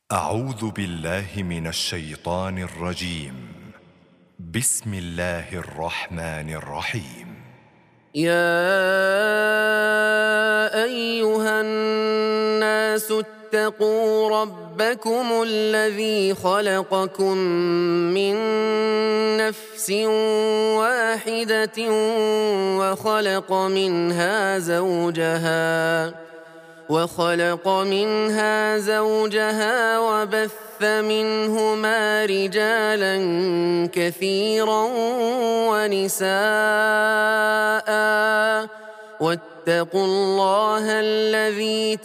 أعوذ بالله من الشيطان الرجيم. بسم الله الرحمن الرحيم. يا أيها الناس اتقوا ربكم الذي خلقكم من نفس واحدة وخلق منها زوجها وبث منهما رجالا كثيرا ونساء، واتقوا الله الذي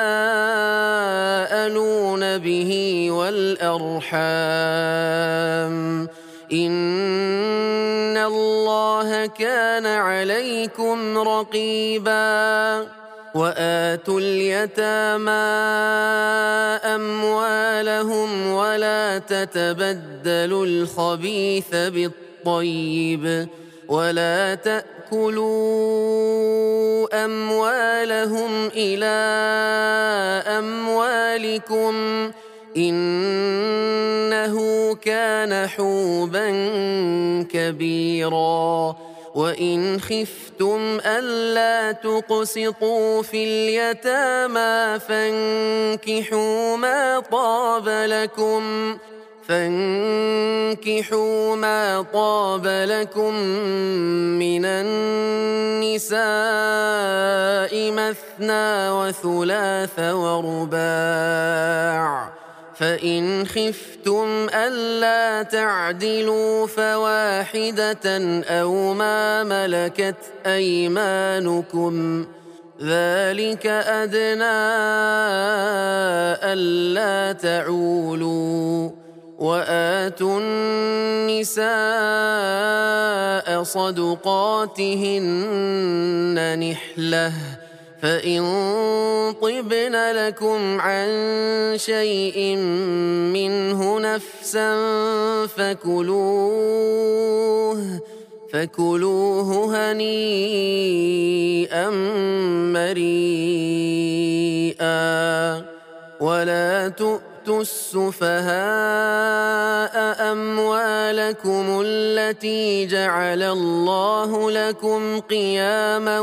تساءلون به والأرحام، إن الله كان عليكم رقيبا. وآتوا اليتامى أموالهم ولا تتبدلوا الخبيث بالطيب، ولا تأكلوا أموالهم إلى أموالكم، إنه كان حوبا كبيرا. وإن خفتم ألا تقسطوا في اليتامى فانكحوا ما طاب لكم من النساء مثنى وثلاث ورباع، فإن خفتم ألا تعدلوا فواحدة أو ما ملكت أيمانكم، ذلك أدنى ألا تعولوا. وآتوا النساء صدقاتهن نحلة، فإن طبن لكم عن شيء منه نفسا فكلوه هنيئا مريئا. ولا تؤتوا السفهاء أموالكم التي جعل الله لكم قياما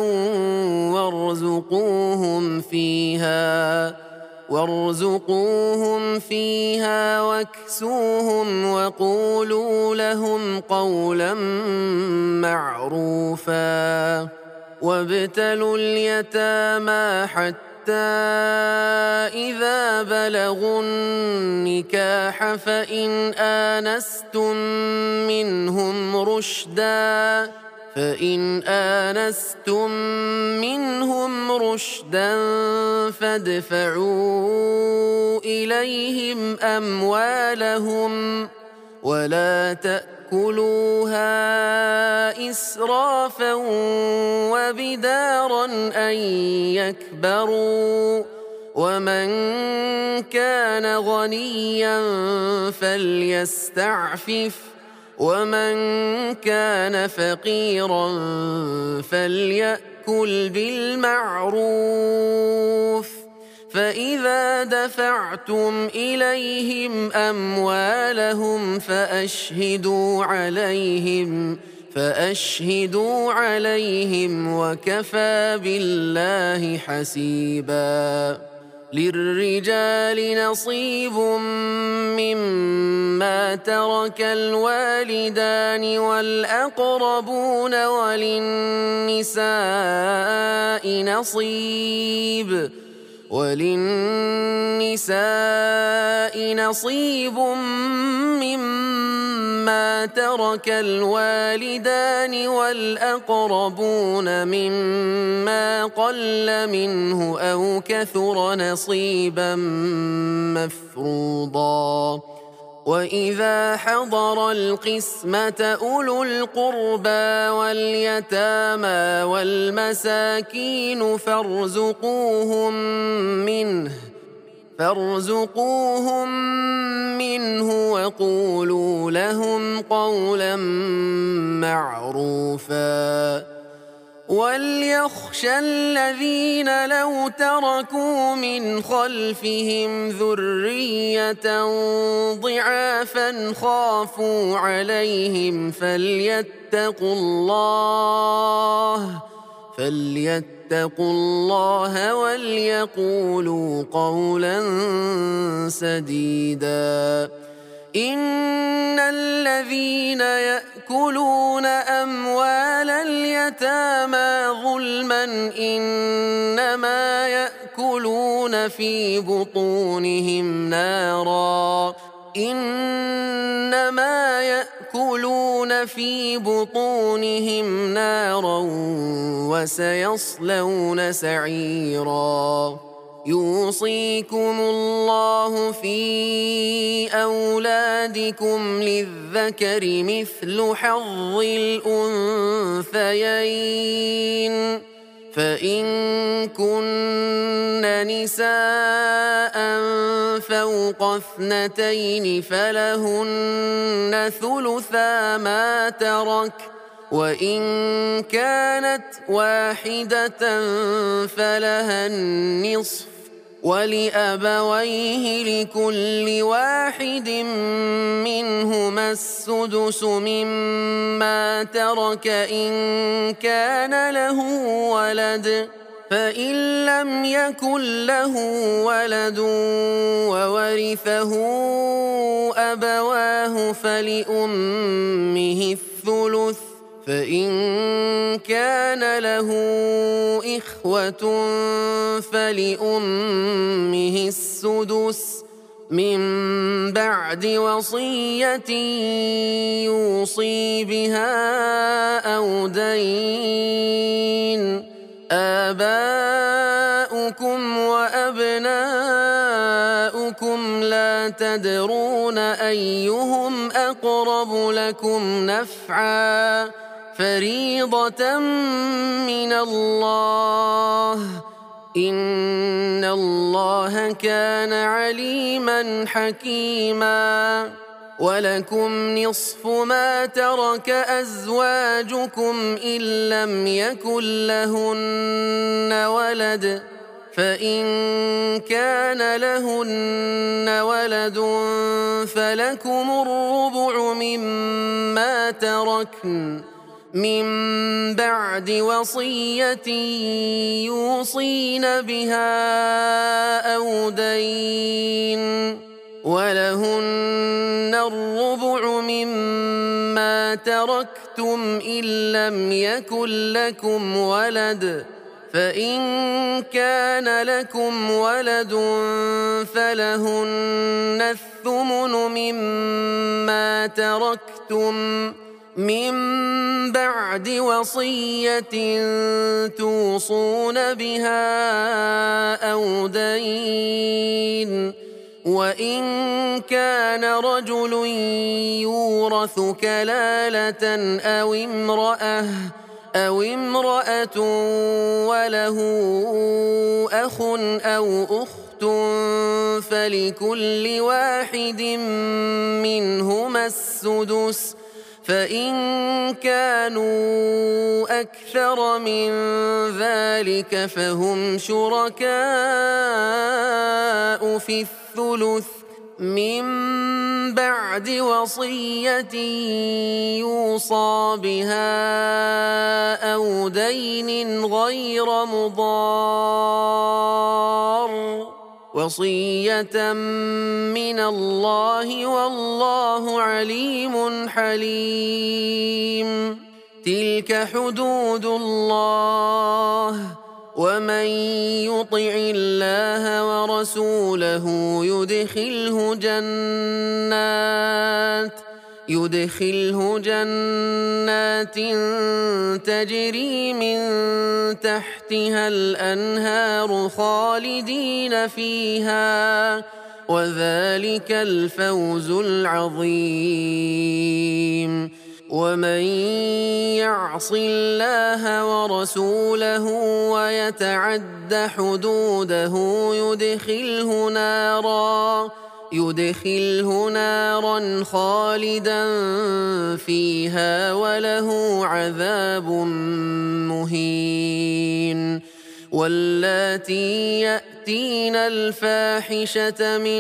وارزقوهم فيها واكسوهم وقولوا لهم قولا معروفا. وابتلوا اليتامى حتى إذا بلغوا النكاح فإن آنستم منهم رشدا فادفعوا إليهم أموالهم، ولا تأكلوها إسرافا وبدارا أن يكبروا، ومن كان غنيا فليستعفف، ومن كان فقيرا فليأكل بالمعروف. فإذا دفعتم إليهم أموالهم فأشهدوا عليهم وكفى بالله حسيبا. للرجال نصيب مما ترك الوالدان والأقربون، وللنساء نصيب مما ترك الوالدان والأقربون مما قل منه أو كثر نصيبا مفروضا. وإذا حضر القسمة أولو القربى واليتامى والمساكين فارزقوهم منه وقولوا لهم قولا معروفا. وَلْيَخْشَ الَّذِينَ لَوْ تَرَكُوا مِنْ خَلْفِهِمْ ذُرِّيَّةً ضِعَافًا خَافُوا عَلَيْهِمْ فَلْيَتَّقُوا اللَّهَ وَلْيَقُولُوا قَوْلًا سَدِيدًا. إِنَّ الَّذِينَ يَأْكُلُونَ أَمْوَالَ الْيَتَامَى ظُلْمًا إِنَّمَا يَأْكُلُونَ فِي بُطُونِهِمْ نَارًا وَسَيَصْلَوْنَ سَعِيرًا. يُوصِيكُمُ اللَّهُ فِي أَوْلَادِكُمْ لِلذَّكَرِ مِثْلُ حَظِّ الْأُنثَيَيْنِ ۚ فَإِن كُنَّ نِسَاءً فَوْقَ اثْنَتَيْنِ فَلَهُنَّ ثُلُثَا مَا تَرَكَ، وَإِن كَانَتْ وَاحِدَةً فَلَهَا النِّصْفُ، وَلِأَبَوَيْهِ لِكُلِّ وَاحِدٍ مِّنْهُمَا السُّدُسُ مِمَّا تَرَكَ إِن كَانَ لَهُ وَلَدٌ، فَإِن لَّمْ يَكُن لَّهُ وَلَدٌ وَوَرِثَهُ أَبَوَاهُ فَلِأُمِّهِ الثُّلُثُ، فَإِن كَانَ لَهُ إِخْوَةٌ فَلِأُمِّهِ السُّدُسُ مِن بَعْدِ وَصِيَّةٍ يُوصِي بِهَا أَوْ دَيْنٍ. آبَاؤُكُمْ وَأَبْنَاؤُكُمْ لَا تَدْرُونَ أَيُّهُمْ أَقْرَبُ لَكُمْ نَفْعًا، فَرِيضَةً مِّنَ اللَّهِ ۗ إِنَّ اللَّهَ كَانَ عَلِيمًا حَكِيمًا. وَلَكُمْ نِصْفُ مَا تَرَكَ أَزْوَاجُكُمْ إِن لَّمْ يَكُن لَّهُنَّ وَلَدٌ، فَإِن كَانَ لَهُنَّ وَلَدٌ فَلَكُمُ الرُّبُعُ مِمَّا تَرَكْنَ مِن بَعْدِ وَصِيَّةٍ يُوصِينَ بِهَا أَوْ دَيْنٍ، وَلَهُنَّ الرُّبُعُ مِمَّا تَرَكْتُمْ إِن لَّمْ يَكُن لَّكُمْ وَلَدٌ، فَإِن كَانَ لَكُمْ وَلَدٌ فَلَهُنَّ الثُّمُنُ مِمَّا تَرَكْتُم مِّن بَعْدِ وَصِيَّةٍ تُوصُونَ بِهَا أَوْ دَيْنٍ. وَإِن كَانَ رَجُلٌ يُورَثُ كَلَالَةً أَوْ امْرَأَةٌ وَلَهُ أَخٌ أَوْ أُخْتٌ فَلِكُلِّ واحد منهما السُّدُسُ، فَإِن كَانُوا أَكْثَرَ مِن ذَلِكَ فَهُمْ شُرَكَاءُ في الثُّلُثِ مِن بَعْدِ وَصِيَّةٍ يُوصَىٰ بِهَا أَوْ دَيْنٍ غَيْرَ مُضَارٍّ، وَصِيَّةً مِّنَ اللَّهِ وَاللَّهُ عَلِيمٌ حَلِيمٌ. تِلْكَ حُدُودُ اللَّهِ، وَمَن يُطِعِ اللَّهَ وَرَسُولَهُ يُدْخِلْهُ جَنَّاتٍ تَجْرِي مِن تَحْتِهَا الْأَنْهَارُ خَالِدِينَ فِيهَا ۚ وَذَلِكَ الْفَوْزُ الْعَظِيمُ. وَمَن يَعْصِ اللَّهَ وَرَسُولَهُ وَيَتَعَدَّ حُدُودَهُ يدخله نارا خالدا فيها وله عذاب مهين. واللاتي يأتين الفاحشة من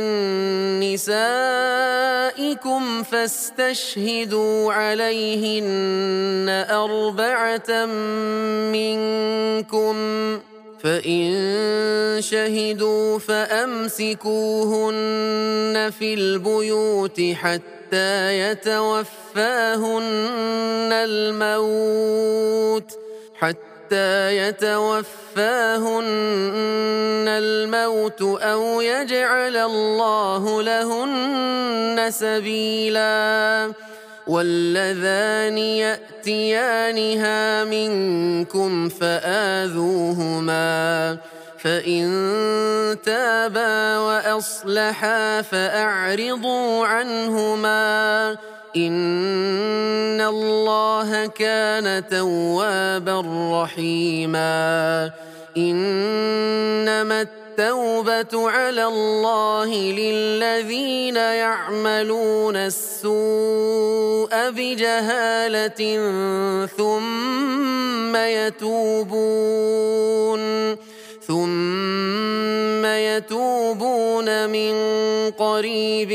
نسائكم فاستشهدوا عليهن 4 منكم، فإن شهدوا فأمسكوهن في البيوت حتى يتوفاهن الموت أو يجعل الله لهن سبيلا. واللذان يأتيانها منكم فآذوهما، فإن تابا وأصلحا فأعرضوا عنهما، إن الله كان توابا رحيما. إنما التوبة على الله للذين يعملون السوء بجهالة ثم يتوبون من قريب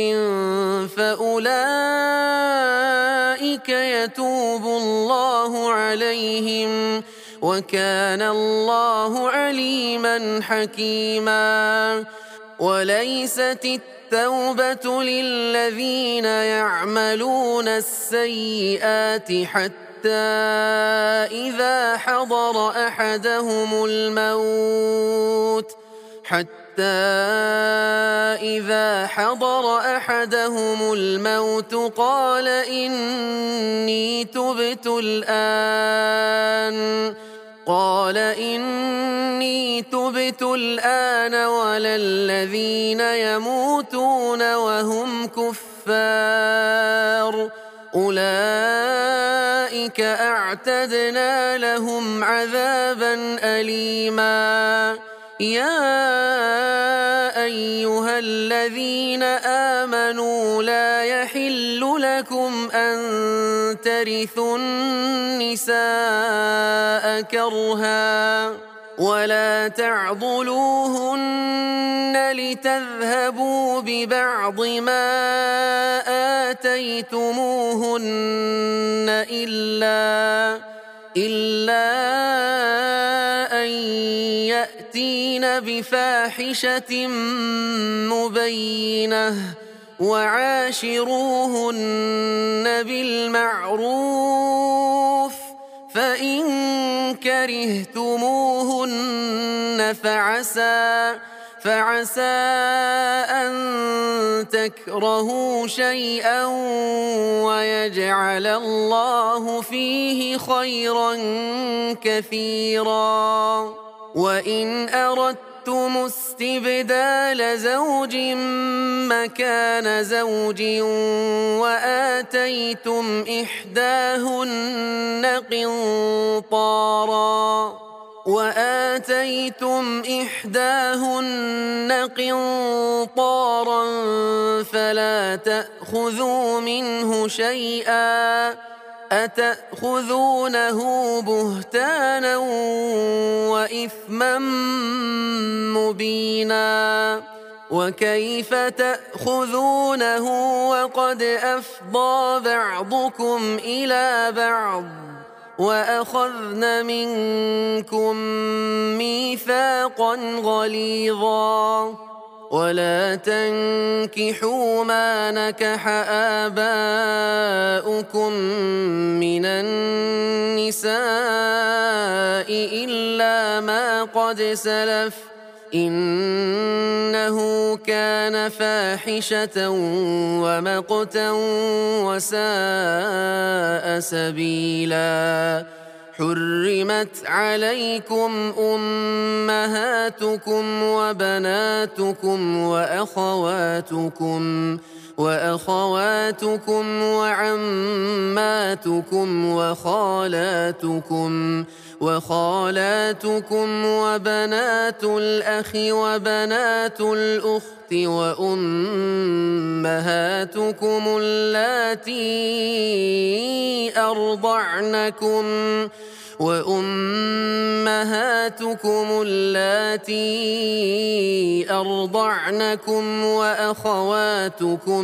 فأولئك يتوب الله عليهم، وكان الله عليما حكيما. وليست التوبة للذين يعملون السيئات حتى إذا حضر أحدهم الموت قال إني تبت الآن ولا الذين يموتون وهم كفار، أولئك أعتدنا لهم عذابا أليما. يا أيها الذين آمنوا لا يحل لكم أن ترثوا النساء كرها ولا تعضلوهن لتذهبوا ببعض ما آتيتموهن إلا أن يأتين بفاحشة مبينة، وعاشروهن بالمعروف، فإن كرهتموهن فعسى أن تكرهوا شيئا ويجعل الله فيه خيرا كثيرا. وإن أردتم استبدال زوج مكان زوج وآتيتم إحداهن قنطارا فلا تأخذوا منه شيئا، أتأخذونه بهتانا وإثما مبينا. وكيف تأخذونه وقد أفضى بعضكم إلى بعض وأخذن منكم ميثاقا غليظا. ولا تنكحوا ما نكح آباؤكم من النساء إلا ما قد سلف، إنه كان فاحشة ومقتا وساء سبيلا. حرمت عليكم أمهاتكم وبناتكم وأخواتكم وعماتكم وخالاتكم وخالاتكم وبنات الأخ وبنات الأخت وأمهاتكم اللاتي أرضعنكم وأخواتكم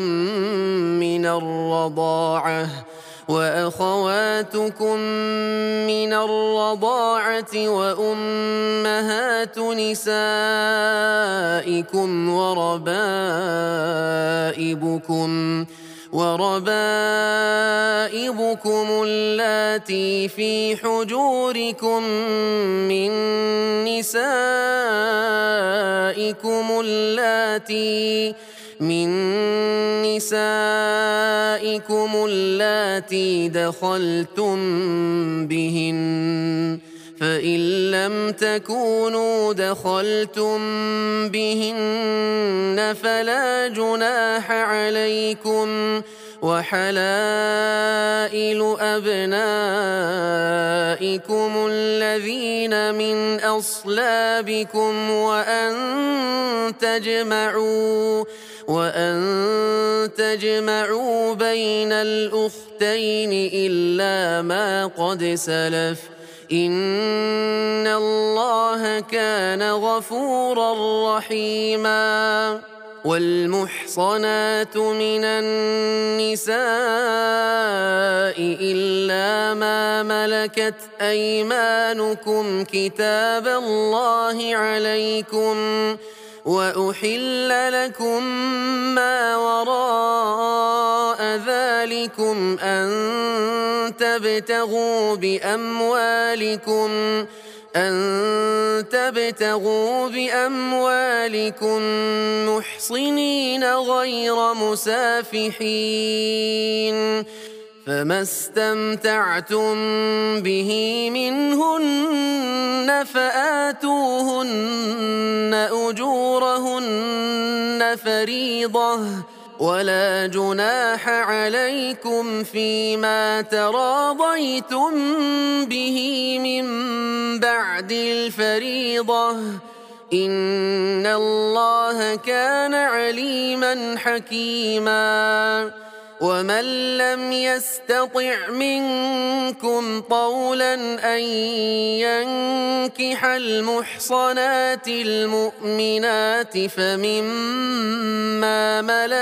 من الرضاعة وأمهات نسائكم وربائبكم اللاتي في حجوركم من نسائكم اللاتي دخلتم بهن، فإن لم تكونوا دخلتم بهن فلا جناح عليكم، وحلائل أبنائكم الذين من أصلابكم وأن تجمعوا بين الأختين إلا ما قد سلف، إن الله كان غفورا رحيما. والمحصنات من النساء إلا ما ملكت أيمانكم كتاب الله عليكم، وأحل لكم ما وراء ذلكم أن تبتغوا بأموالكم محصنين غير مسافحين، فما استمتعتم به منهن فآتوهن أجورهن فريضة، ولا جناح عليكم فيما تراضيتم به من بعد الفريضة، إن الله كان عليما حكيما. ومن لم يستطع منكم طولا أن ينكح المحصنات المؤمنات فمما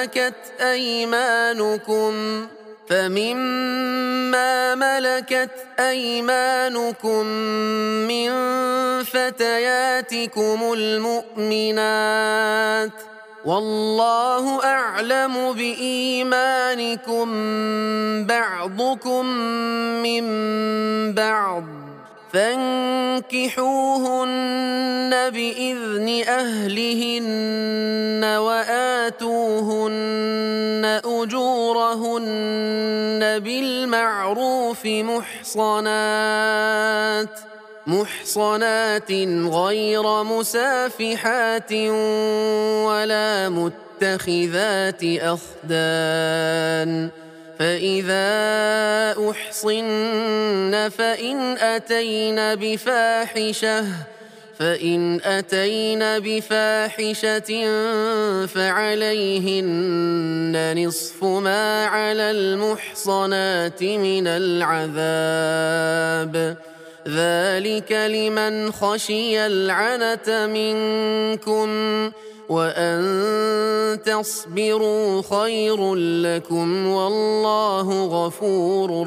ملكت أيمانكم من فتياتكم المؤمنات، والله أعلم بإيمانكم بعضكم من بعض، فانكحوهن بإذن أهلهن وآتوهن أجورهن بالمعروف محصنات غير مسافحات ولا متخذات أخدان، فإذا أحصن فإن أتين بفاحشة فعليهن نصف ما على المحصنات من العذاب، ذلك لمن خشي العنة منكم، وأن تصبروا خير لكم، والله غفور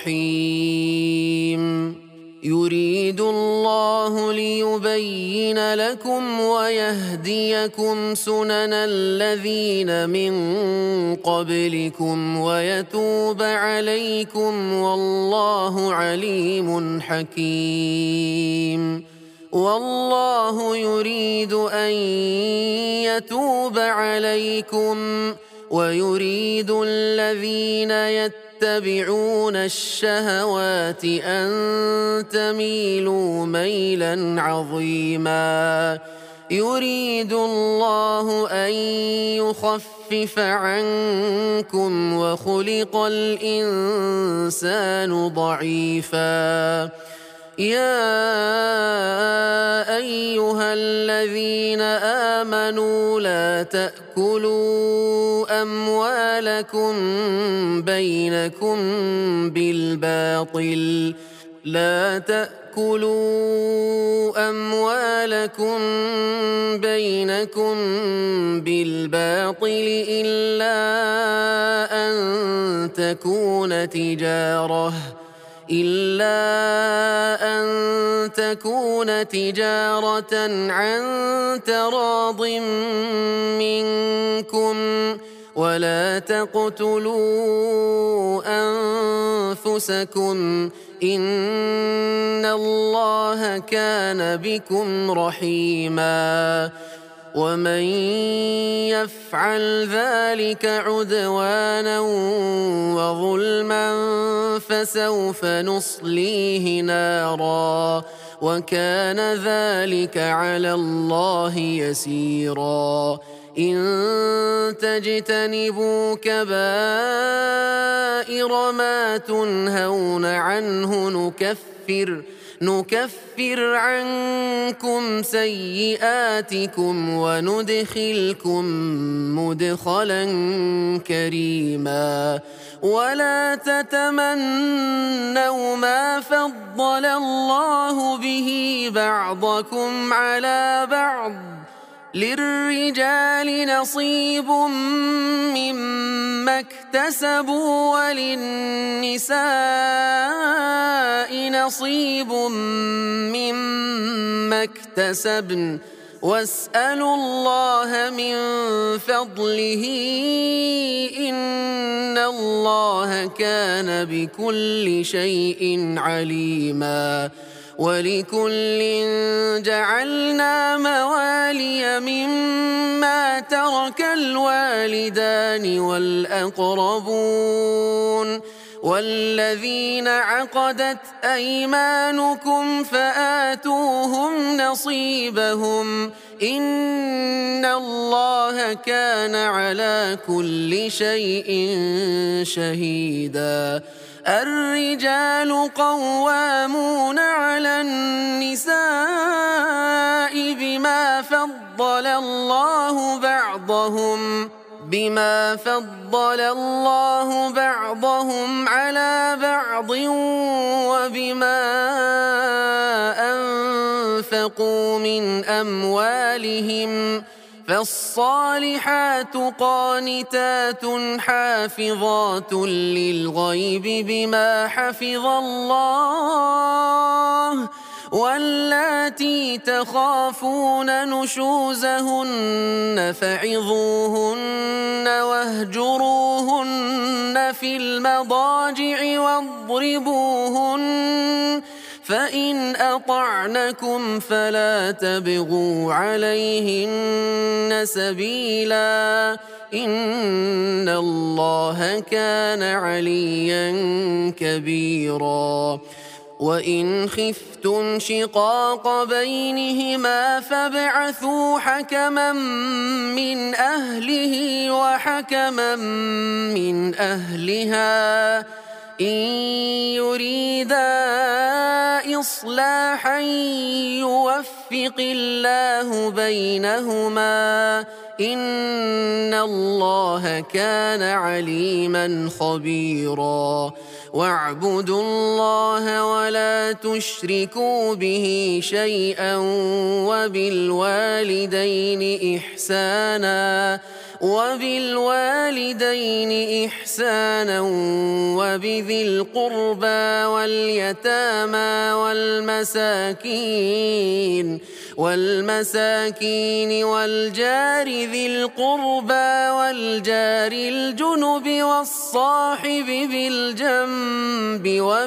رحيم. يريد الله ليبين لكم ويهديكم سنن الذين من قبلكم ويتوب عليكم، والله عليم حكيم. والله يريد أن يتوب عليكم، ويريد الذين يتبعون الشهوات أن تميلوا ميلا عظيما. يريد الله أن يخفف عنكم وخلق الإنسان ضعيفا، يا أيها الذين آمنوا لا تأكلوا أموالكم بينكم بالباطل إلا أن تكون تجارة عن تراض منكم ولا تقتلوا أنفسكم إن الله كان بكم رحيما ومن يفعل ذلك عدوانا وظلما فسوف نصليه نارا وكان ذلك على الله يسيرا إن تجتنبوا كبائر ما تنهون عنه نكفر عنكم سيئاتكم وندخلكم مدخلا كريما ولا تتمنوا ما فضل الله به بعضكم على بعض للرجال نصيب مما اكتسبوا وللنساء نصيب مما اكتسبن واسألوا الله من فضله إن الله كان بكل شيء عليما ولكل جعلنا موالي مما ترك الوالدان والأقربون والذين عقدت أيمانكم فآتوهم نصيبهم إن الله كان على كل شيء شهيدا الرجال قوامون على النساء بما فضل الله بعضهم على بعض وبما أنفقوا من أموالهم فالصالحات قانتات حافظات للغيب بما حفظ الله واللاتي تخافون نشوزهن فعظوهن واهجروهن في المضاجع واضربوهن فإن أطعنكم فلا تبغوا عليهن سبيلا إن الله كان عليا كبيرا وإن خفتم شقاق بينهما فابعثوا حكما من أهله وحكما من أهلها إن يريدا إصلاحا يوفق الله بينهما إن الله كان عليما خبيرا واعبدوا الله ولا تشركوا به شيئا وبالوالدين إحسانا وبذي القربى واليتامى والمساكين والجار ذي القربى والجار الجنب والصاحب بالجنب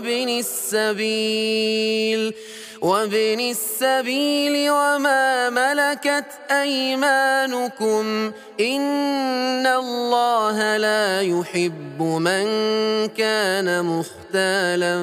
وابن السبيل وما ملكت أيمانكم إن الله لا يحب من كان مختالا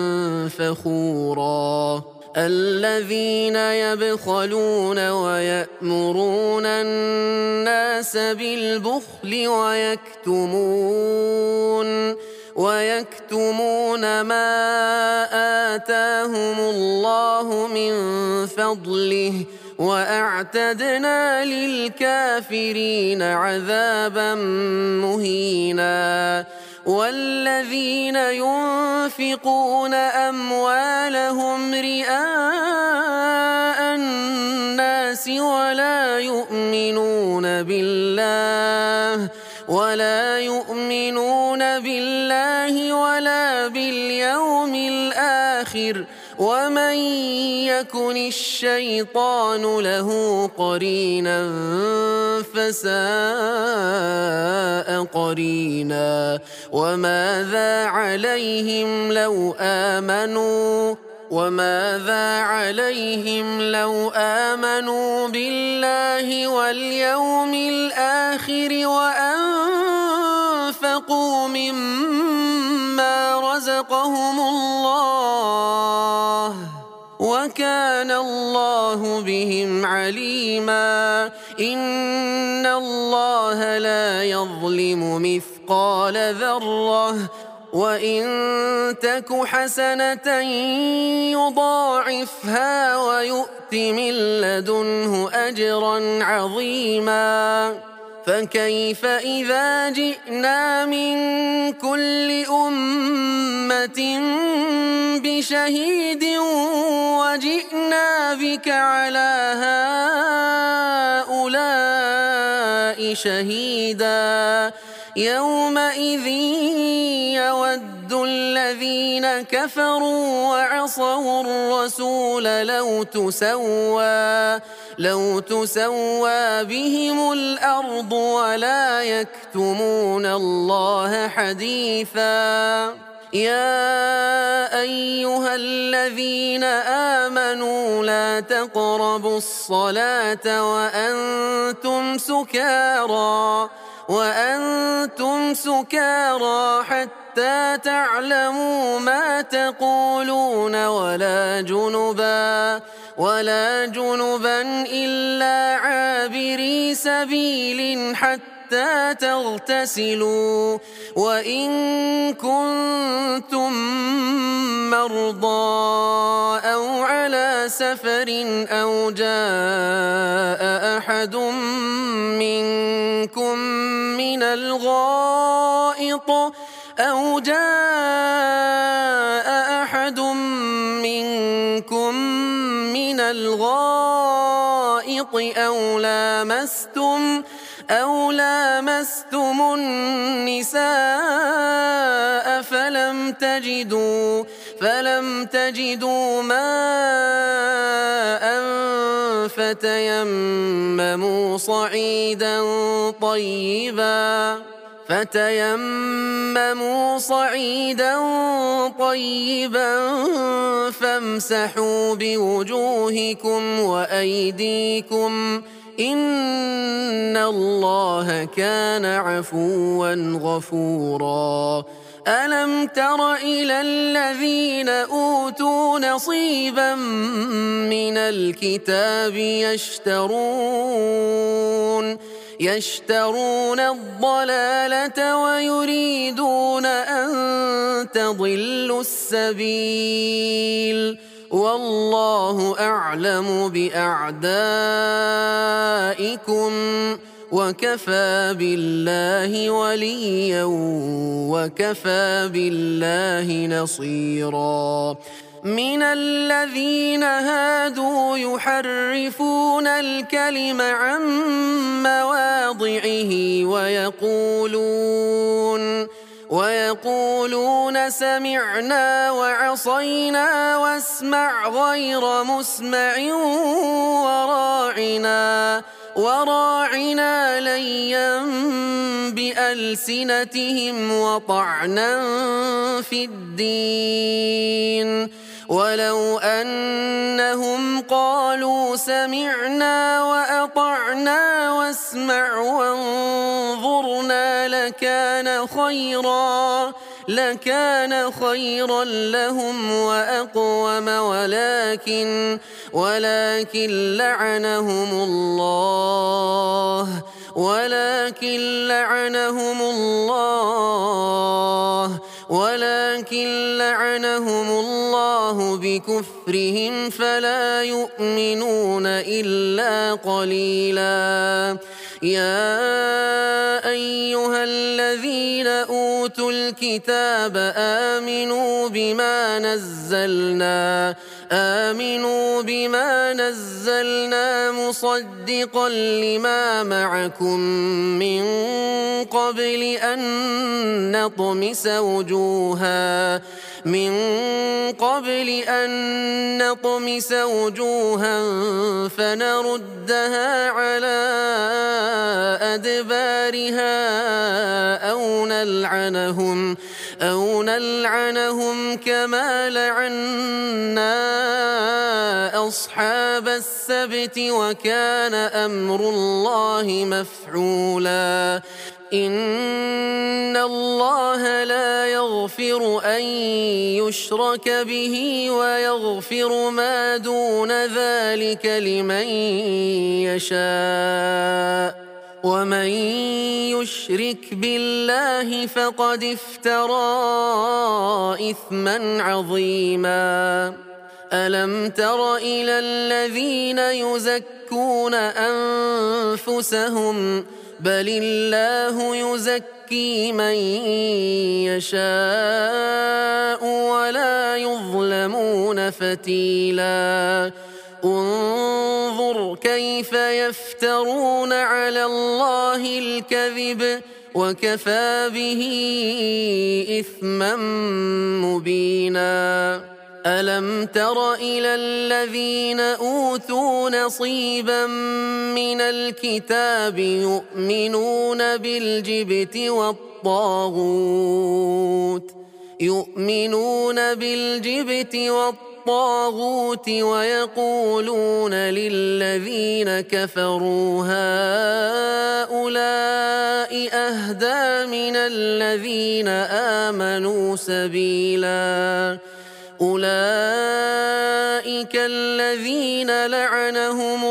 فخورا الذين يبخلون ويأمرون الناس بالبخل ويكتمون ما آتاهم الله من فضله وأعتدنا للكافرين عذابا مهينا والذين ينفقون أموالهم رئاء الناس ولا يؤمنون بالله ولا باليوم الآخر ومن يكن الشيطان له قرينا فساء قرينا وماذا عليهم لو آمنوا بالله واليوم الآخر وأنفقوا مما رزقهم الله وكان الله بهم عليما إن الله لا يظلم مثقال ذرة وإن تك حسنة يضاعفها ويؤت من لدنه أجرا عظيما فكيف إذا جئنا من كل أمة بشهيد وجئنا بك على هؤلاء شهيدا يومئذ يود الذين كفروا وعصوا الرسول لو تسوى بهم الأرض ولا يكتمون الله حديثا يا أيها الذين آمنوا لا تقربوا الصلاة وأنتم سكارى حتى تعلموا ما تقولون ولا جنبا إلا عابري سبيل حتى تغتسلوا وإن كنتم مرضى أو على سفر أو جاء أحد منكم من الغائط أو لامستم النساء فلم تجدوا ماء فتيمموا صعيدا طيبا فامسحوا بوجوهكم وأيديكم إن الله كان عفوا غفورا ألم تر إلى الذين أوتوا نصيبا من الكتاب يشترون الضلالة ويريدون أن تضلوا السبيل والله أعلم بأعدائكم وكفى بالله وليا وكفى بالله نصيرا من الذين هادوا يحرفون الكلم عن مواضعه ويقولون سمعنا وعصينا واسمع غير مسمع وراعنا ليا بألسنتهم وطعنا في الدين ولو أنهم قالوا سمعنا وأطعنا واسمع وانظرنا لكان خيرا لهم وأقوم ولكن لعنهم الله ولكن لعنهم الله بكفرهم فلا يؤمنون إلا قليلا. يا أيها الذين أوتوا الكتاب آمنوا بما نزلنا مصدقا لما معكم من قبل أن نطمس وجوها فنردها على أدبارها أو نلعنهم كما لعنا أصحاب السبت وكان أمر الله مفعولا. إن الله لا يغفر أن يشرك به ويغفر ما دون ذلك لمن يشاء ومن يشرك بالله فقد افترى إثما عظيما. ألم تر إلى الذين يزكون أنفسهم بل الله يزكي من يشاء ولا يظلمون فتيلا. انظر كيف يفترون على الله الكذب وكفى به إثما مبينا. ألم تر إلى الذين أوتوا نصيبا من الكتاب يؤمنون بالجبت والطاغوت ويقولون للذين كفروا هؤلاء أهدى من الذين آمنوا سبيلا. أولئك الذين لعنهم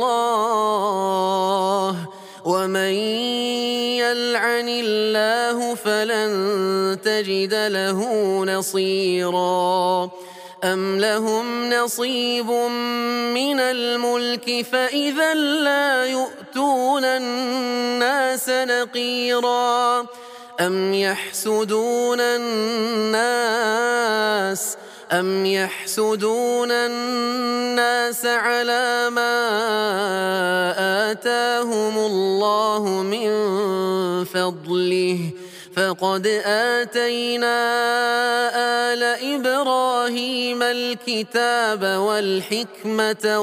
الله ومن يلعن الله فلن تجد له نصيرا. أم لهم نصيب من الملك فإذا لا يؤتون الناس نقيرا. أم يحسدون الناس على ما آتاهم الله من فضله فقد آتينا آل إبراهيم الكتاب والحكمة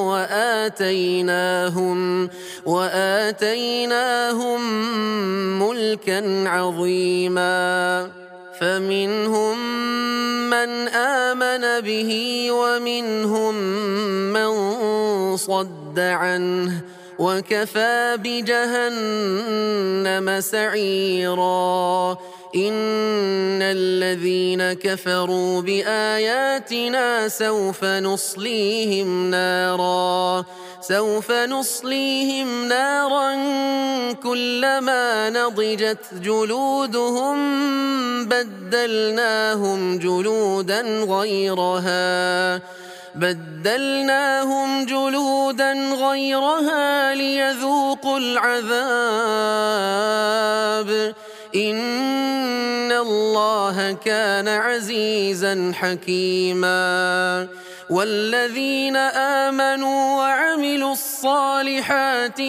وآتيناهم ملكا عظيما. فمنهم من آمن به ومنهم من صد عنه وكفى بجهنم سعيرا. إن الذين كفروا بآياتنا سوف نصليهم نارا كلما نضجت جلودهم بدلناهم جلودا غيرها ليذوقوا العذاب. إن الله كان عزيزا حكيما. والذين آمنوا وعملوا الصالحات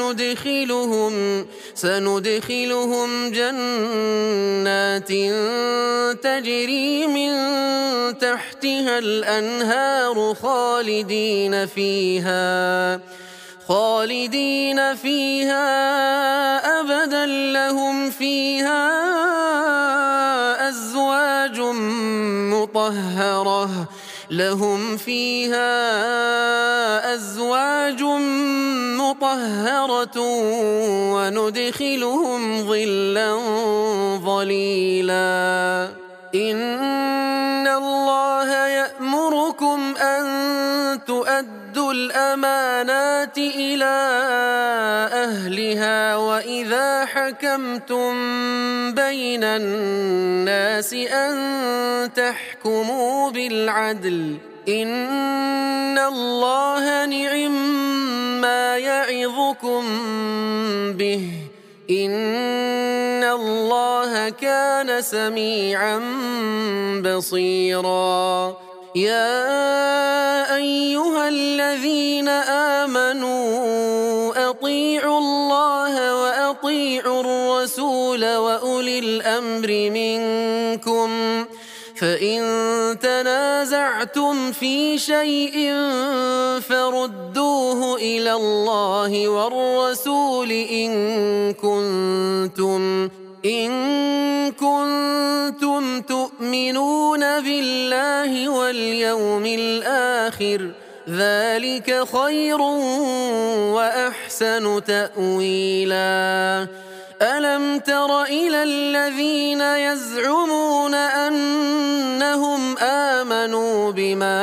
سندخلهم جنات تجري من تحتها الأنهار خالدين فيها أبدا. لهم فيها أزواج مطهرة وندخلهم ظلا ظليلا. إن الله يأمركم أن تؤدوا الأمانات الأمانات إلى أهلها وإذا حكمتم بين الناس أن تحكموا بالعدل إن الله نعما يعظكم به إن الله كان سميعا بصيرا يا أيها الذين آمنوا أطيعوا الله وأطيعوا الرسول وأولي الأمر منكم فإن تنازعتم في شيء فردوه إلى الله والرسول إن كنتم تؤمنون بالله واليوم الآخر ذلك خير وأحسن تأويلا ألم تر إلى الذين يزعمون أنهم آمنوا بما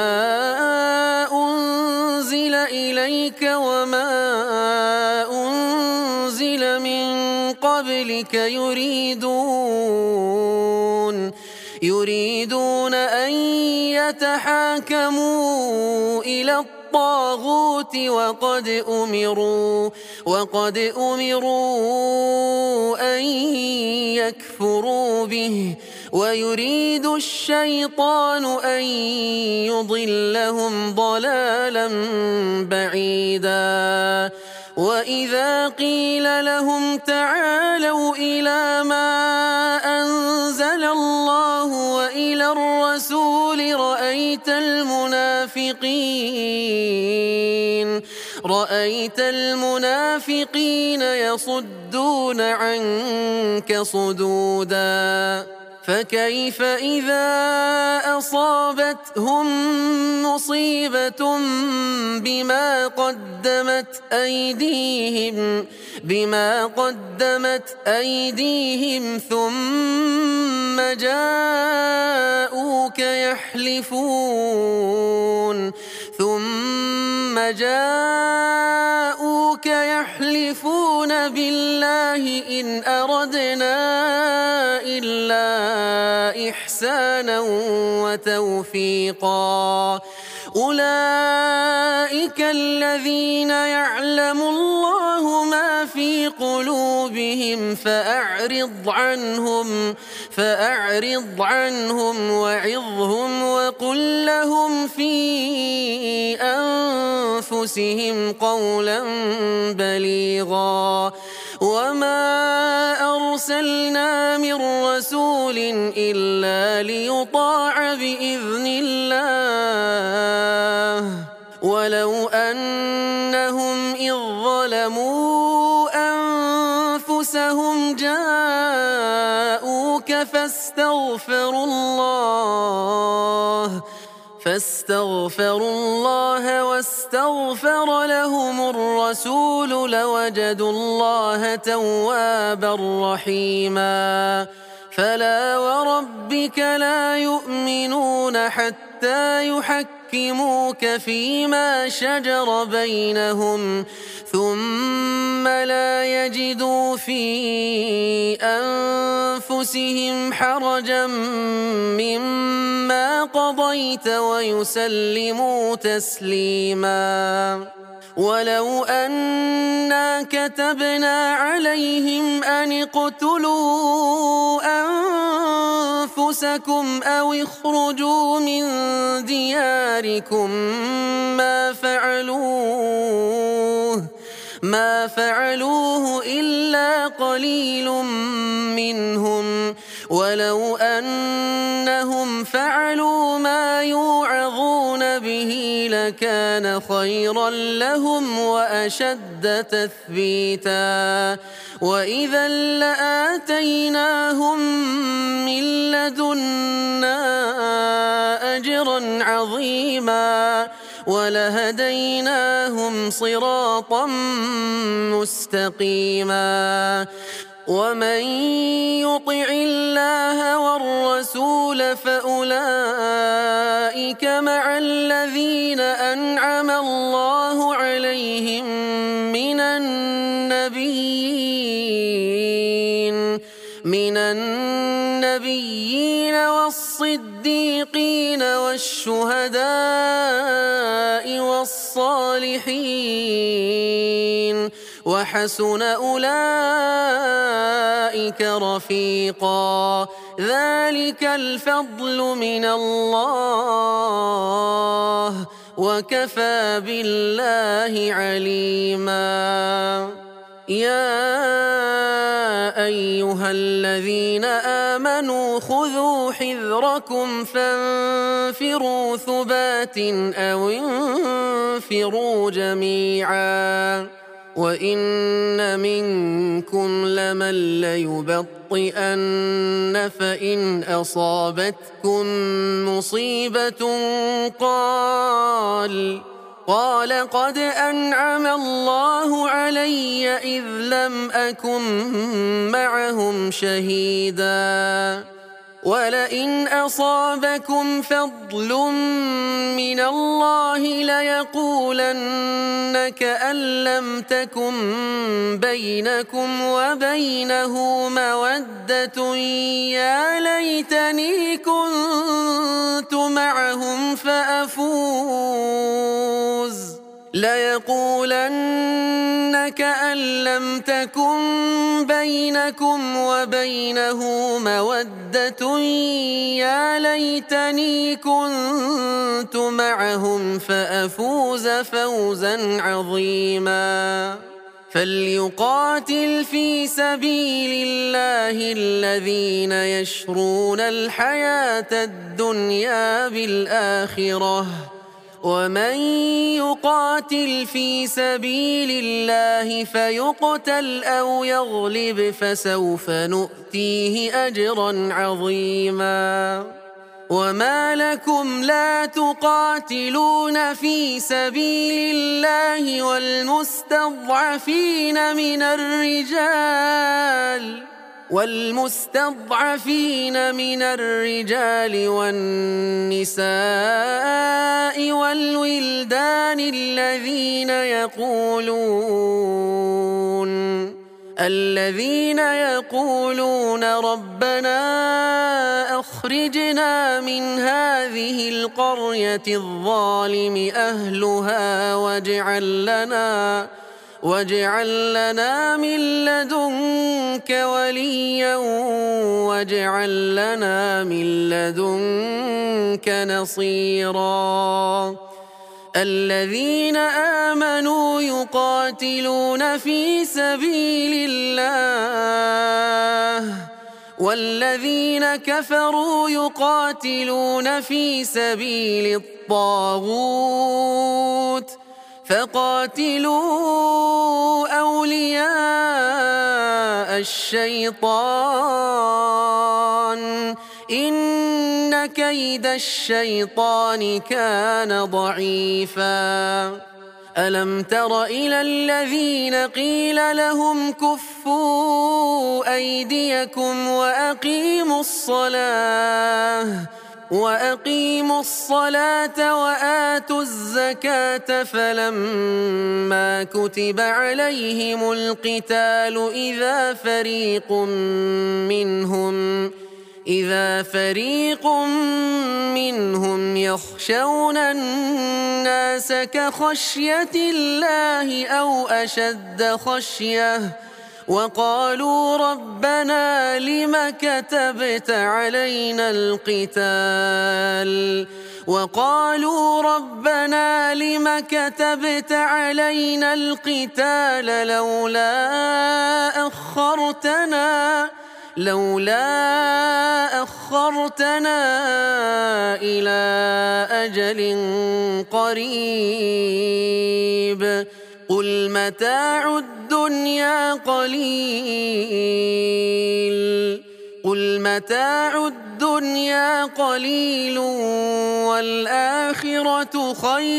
أنزل إليك وما أنزل من قبلك يريدون أن يتحاكموا إلى الطاغوت وقد أمروا أن يكفروا به ويريد الشيطان أن يضلهم ضلالا بعيدا وإذا قيل لهم تعالوا إلى ما أنزل الله وإلى الرسول رأيت المنافقين يصدون عنك صدودا فكيف إذا أصابتهم مصيبة بما قدمت أيديهم ثم جاءوك يحلفون بالله إن أردنا إلا إحسانا وتوفيقا أولئك الذين يعلم الله ما في قلوبهم فأعرض عنهم وعظهم وقل لهم في أنفسهم قولا بليغا وما أرسلنا من رسول إلا ليطاع بإذن الله ولو أنهم إذ ظلموا أنفسهم جاءوك فاستغفروا الله واستغفر لهم الرسول لوجدوا الله توابا رحيما فلا وربك لا يؤمنون حتى يحكموك فيما شجر بينهم ثم لا يجدوا في أنفسهم حرجا مما قضيت ويسلموا تسليما ولو أنا كتبنا عليهم أن اقتلوا أنفسكم أو اخرجوا من دياركم ما فعلوه إلا قليل منهم ولو أنهم فعلوا ما يوعظون به لكان خيرا لهم وأشد تثبيتا وإذا لآتيناهم من لدنا أجرا عظيما ولهديناهم صراطا مستقيما ومن يطع الله والرسول فأولئك مع الذين أنعم الله من النبيين والصديقين والشهداء والصالحين وحسن أولئك رفيقا ذلك الفضل من الله وكفى بالله عليما يا أيها الذين آمنوا خذوا حذركم فانفروا ثبات أو انفروا جميعا وإن منكم لمن ليبطئن فإن أصابتكم مصيبة قال قد أنعم الله علي إذ لم أكن معهم شهيدا ولئن أصابكم فضل من الله ليقولن كأن لم تكن بينكم وبينه مودة يا ليتني كنت معهم فأفوز ليقولن كأن لم تكن بينكم وبينه مودة يا ليتني كنت معهم فأفوز فوزا عظيما فليقاتل في سبيل الله الذين يشرون الحياة الدنيا بالآخرة ومن يقاتل في سبيل الله فيقتل أو يغلب فسوف نؤتيه أجرا عظيما وما لكم لا تقاتلون في سبيل الله والمستضعفين من الرجال والنساء والولدان الذين يقولون ربنا أخرجنا من هذه القرية الظالم أهلها واجعل لنا من لدنك وليا واجعل لنا من لدنك نصيرا الذين آمنوا يقاتلون في سبيل الله والذين كفروا يقاتلون في سبيل الطاغوت فقاتلوا أولياء الشيطان إن كيد الشيطان كان ضعيفا ألم تر إلى الذين قيل لهم كفوا أيديكم وأقيموا الصلاة وآتوا الزكاة فلما كتب عليهم القتال إذا فريق منهم يخشون الناس كخشية الله أو أشد خشية وقالوا ربنا لم كتبت علينا القتال لولا أخرتنا إلى أجل قريب قل متاع الدنيا قليل والآخرة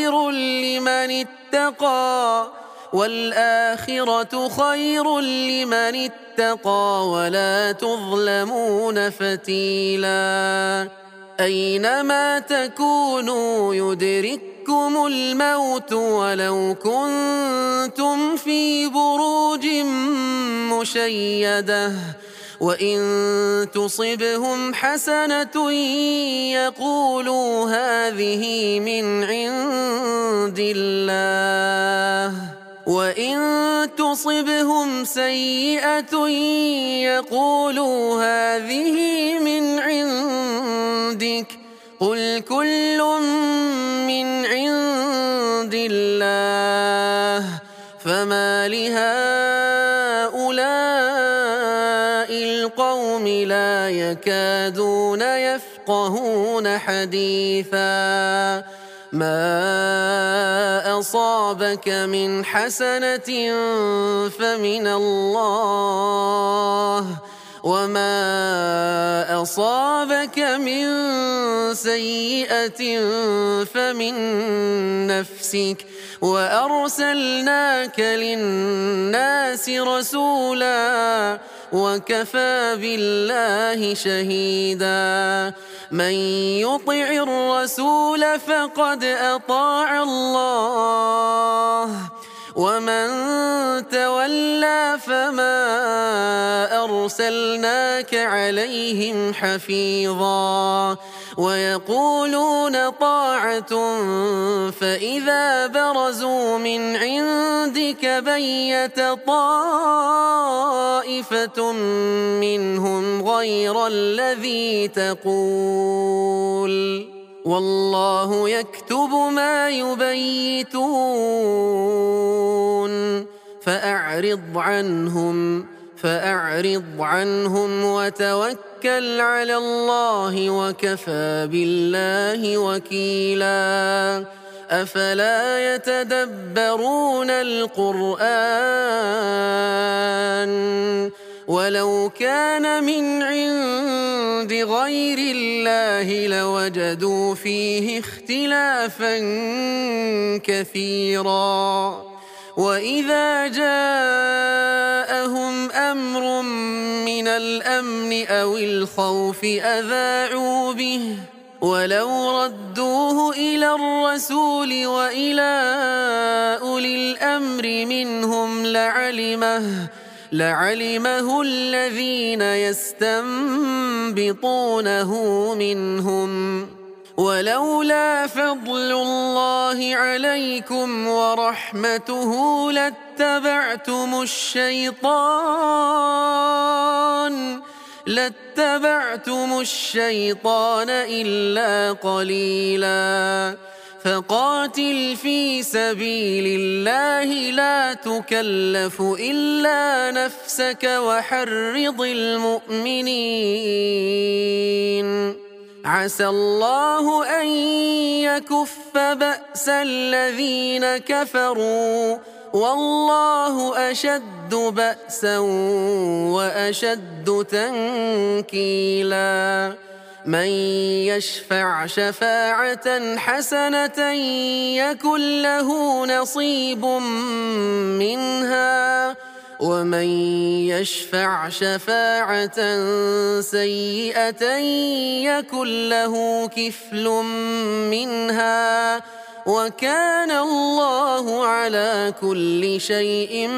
خير لمن اتقى ولا تظلمون فتيلا أينما تكونوا يدرككم الموت ولو كنتم في بروج مشيدة وإن تصبهم حسنة يقولوا هذه من عند الله، وإن تصبهم سيئة يقولوا هذه من عندك، قل كل من عند الله، فما لهؤلاء القوم لا يكادون يفقهون حديثا. ما أصابك من حسنة فمن الله، وما أصابك من سيئة فمن نفسك، وأرسلناك للناس رسولا وكفى بالله شهيدا. من يطع الرسول فقد أطاع الله، ومن تولى فما أرسلناك عليهم حفيظا. ويقولون طاعة فإذا برزوا من عندك بيت طائفة منهم غير الذي تقول، والله يكتب ما يبيتون. فأعرض عنهم وتوكل على الله وكفى بالله وكيلا. أفلا يتدبرون القرآن ولو كان من عند غير الله لوجدوا فيه اختلافا كثيرا. وإذا جاءهم أمر من الأمن أو الخوف أذاعوا به، ولو ردوه إلى الرسول وإلى أولي الأمر منهم لعلمه الذين يستنبطونه منهم. ولولا فضل الله عليكم ورحمته لاتبعتم الشيطان إلا قليلا. فقاتل في سبيل الله لا تكلف إلا نفسك وحرض المؤمنين. عسى الله أن يكف بأس الذين كفروا، والله أشد بأسا وأشد تنكيلا. من يشفع شفاعة حسنة يكن له نصيب منها، ومن يشفع شفاعة سيئة يكن له كفل منها، وكان الله على كل شيء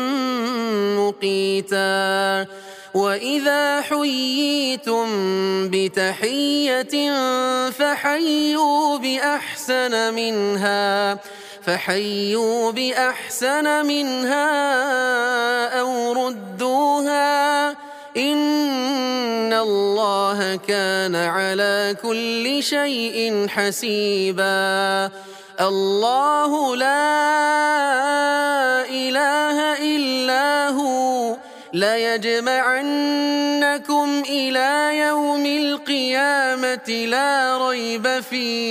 مقيتا. وإذا حييتم بتحية فحيوا بأحسن منها أو ردوها، إن الله كان على كل شيء حسيبا. الله لا إله إلا هو ليجمعنكم إلى يوم القيامة لا ريب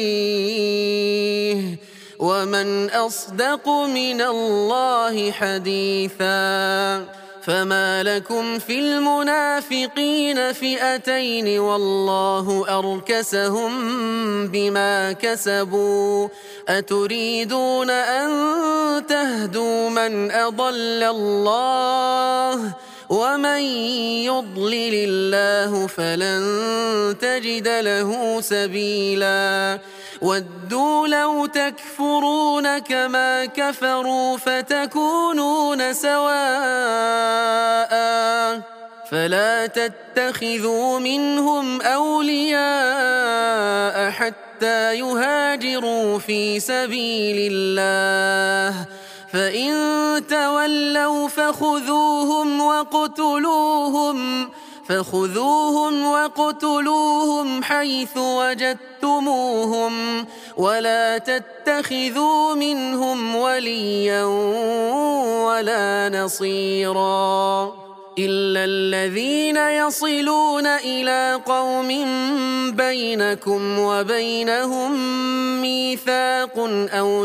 فيه، ومن أصدق من الله حديثا. فما لكم في المنافقين فئتين والله أركسهم بما كسبوا، أتريدون أن تهدوا من أضل الله، ومن يضلل الله فلن تجد له سبيلا. ودوا لو تكفرون كما كفروا فتكونون سواء، فلا تتخذوا منهم أولياء حتى يهاجروا في سبيل الله، فإن تولوا فخذوهم وقتلوهم حيث وجدتموهم، ولا تتخذوا منهم وليا ولا نصيرا إلا الذين يصلون إلى قوم بينكم وبينهم ميثاق أو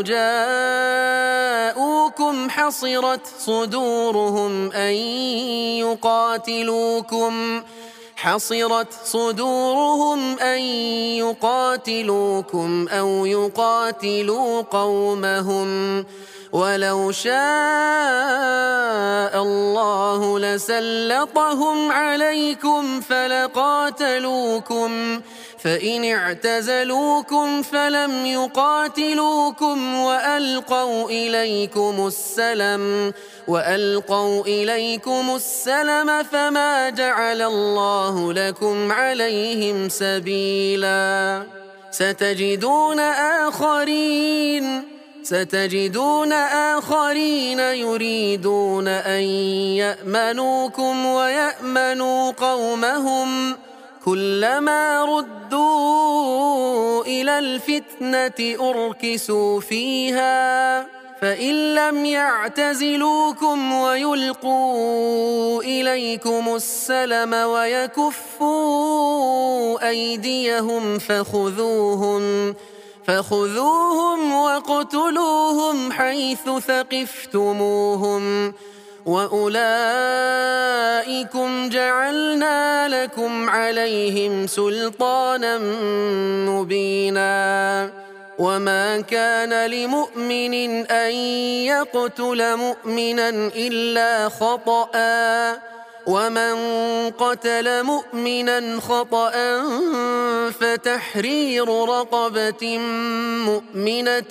جاءوكم حصرت صدورهم أن يقاتلوكم أو يقاتلوا قومهم، ولو شاء الله لسلطهم عليكم فلقاتلوكم، فإن اعتزلوكم فلم يقاتلوكم وألقوا إليكم السلم فما جعل الله لكم عليهم سبيلا. ستجدون آخرين يريدون أن يأمنوكم ويأمنوا قومهم، كلما ردوا إلى الفتنة أركسوا فيها، فإن لم يعتزلوكم ويلقوا إليكم السلم ويكفوا أيديهم فخذوهم وقتلوهم حيث ثقفتموهم، وأولئكم جعلنا لكم عليهم سلطانا مبينا. وما كان لمؤمن أن يقتل مؤمنا إلا خطأ، ومن قتل مؤمنا خطأ فتحرير رقبة مؤمنة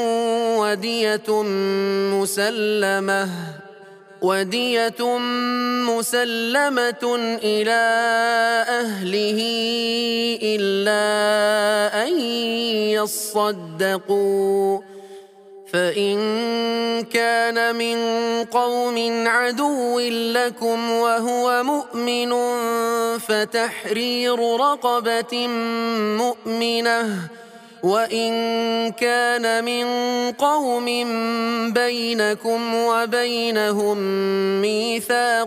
ودية مسلمة إلى أهله إلا أن يصدقوا، فإن كان من قوم عدو لكم وهو مؤمن فتحرير رقبة مؤمنة، وإن كان من قوم بينكم وبينهم ميثاق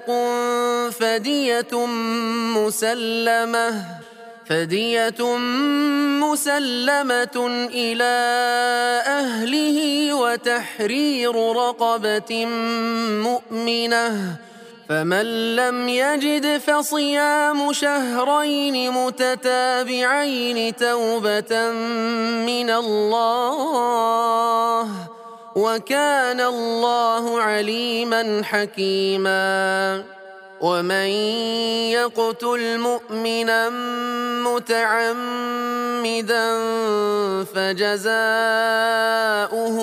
فدية مسلمة إلى أهله وتحرير رقبة مؤمنة، فمن لم يجد فصيام شهرين متتابعين توبة من الله، وكان الله عليما حكيما. ومن يقتل مؤمنا متعمدا فجزاؤه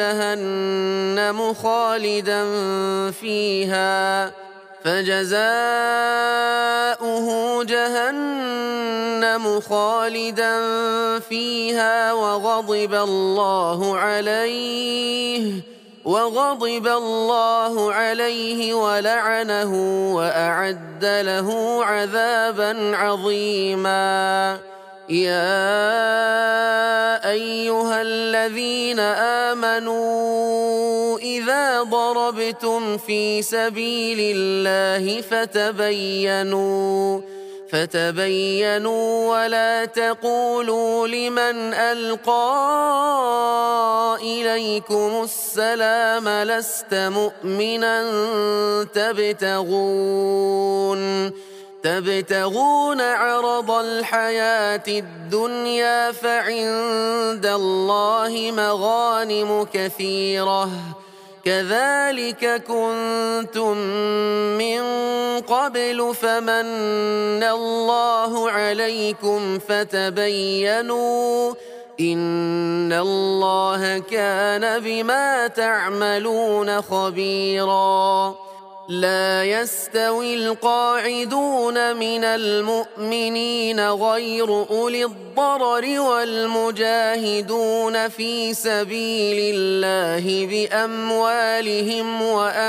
جهنم خالدا فيها وغضب الله عليه ولعنه وأعد له عذابا عظيما. يا أيها الذين آمنوا إذا ضربتم في سبيل الله فتبينوا ولا تقولوا لمن ألقى إليكم السلام لست مؤمنا تبتغون عرض الحياة الدنيا فعند الله مغانم كثيرة، كذلك كنتم من قبل فمن الله عليكم فتبينوا إن الله كان بما تعملون خبيرا. لا يستوي القاعدون من المؤمنين غير أولي الضرر والمجاهدون في سبيل الله بأموالهم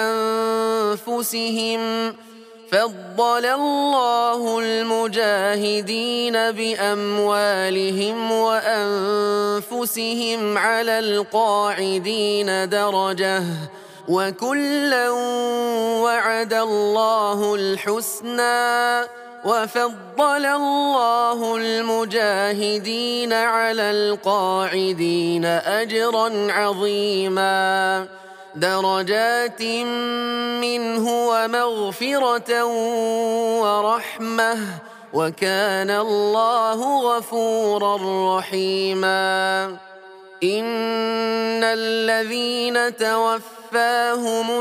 وأنفسهم فضل الله المجاهدين بأموالهم وأنفسهم على القاعدين درجة وكلا وعد الله الحسنى وفضل الله المجاهدين على القاعدين أجرا عظيما درجات منه ومغفرة ورحمة وكان الله غفورا رحيما إن الذين توفاهم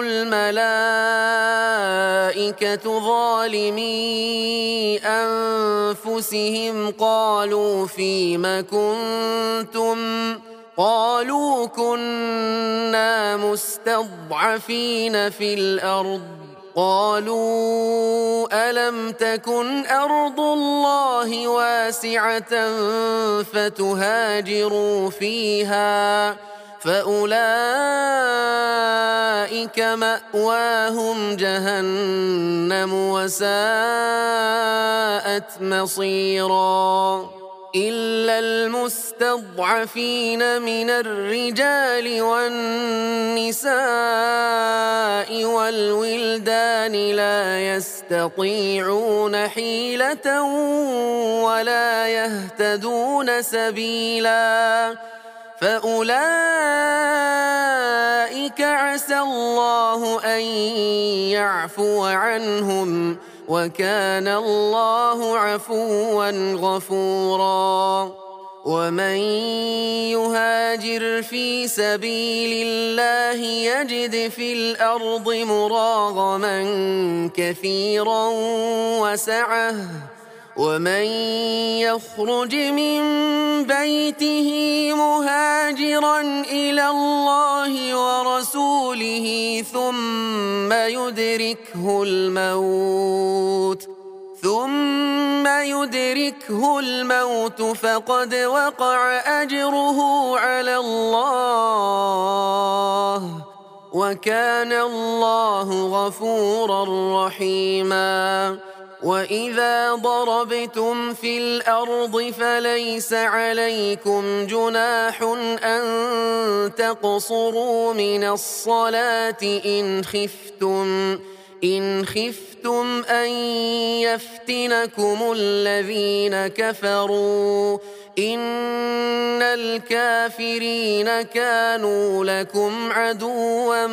الملائكة ظالمي أنفسهم قالوا فيم كنتم قالوا كنا مستضعفين في الأرض قالوا ألم تكن أرض الله واسعة فتهاجروا فيها فأولئك مأواهم جهنم وساءت مصيرا إلا المستضعفين من الرجال والنساء والولدان لا يستطيعون حيلة ولا يهتدون سبيلا فأولئك عسى الله أن يعفو عنهم وكان الله عفوا غفورا ومن يهاجر في سبيل الله يجد في الأرض مراغما كثيرا وسعة ومن يخرج من بيته مهاجرا إلى الله ورسوله ثم يدركه الموت فقد وقع أجره على الله وكان الله غفورا رحيما وإذا ضربتم في الأرض فليس عليكم جناح أن تقصروا من الصلاة إن خفتم أن يفتنكم الذين كفروا إن الكافرين كانوا لكم عدوا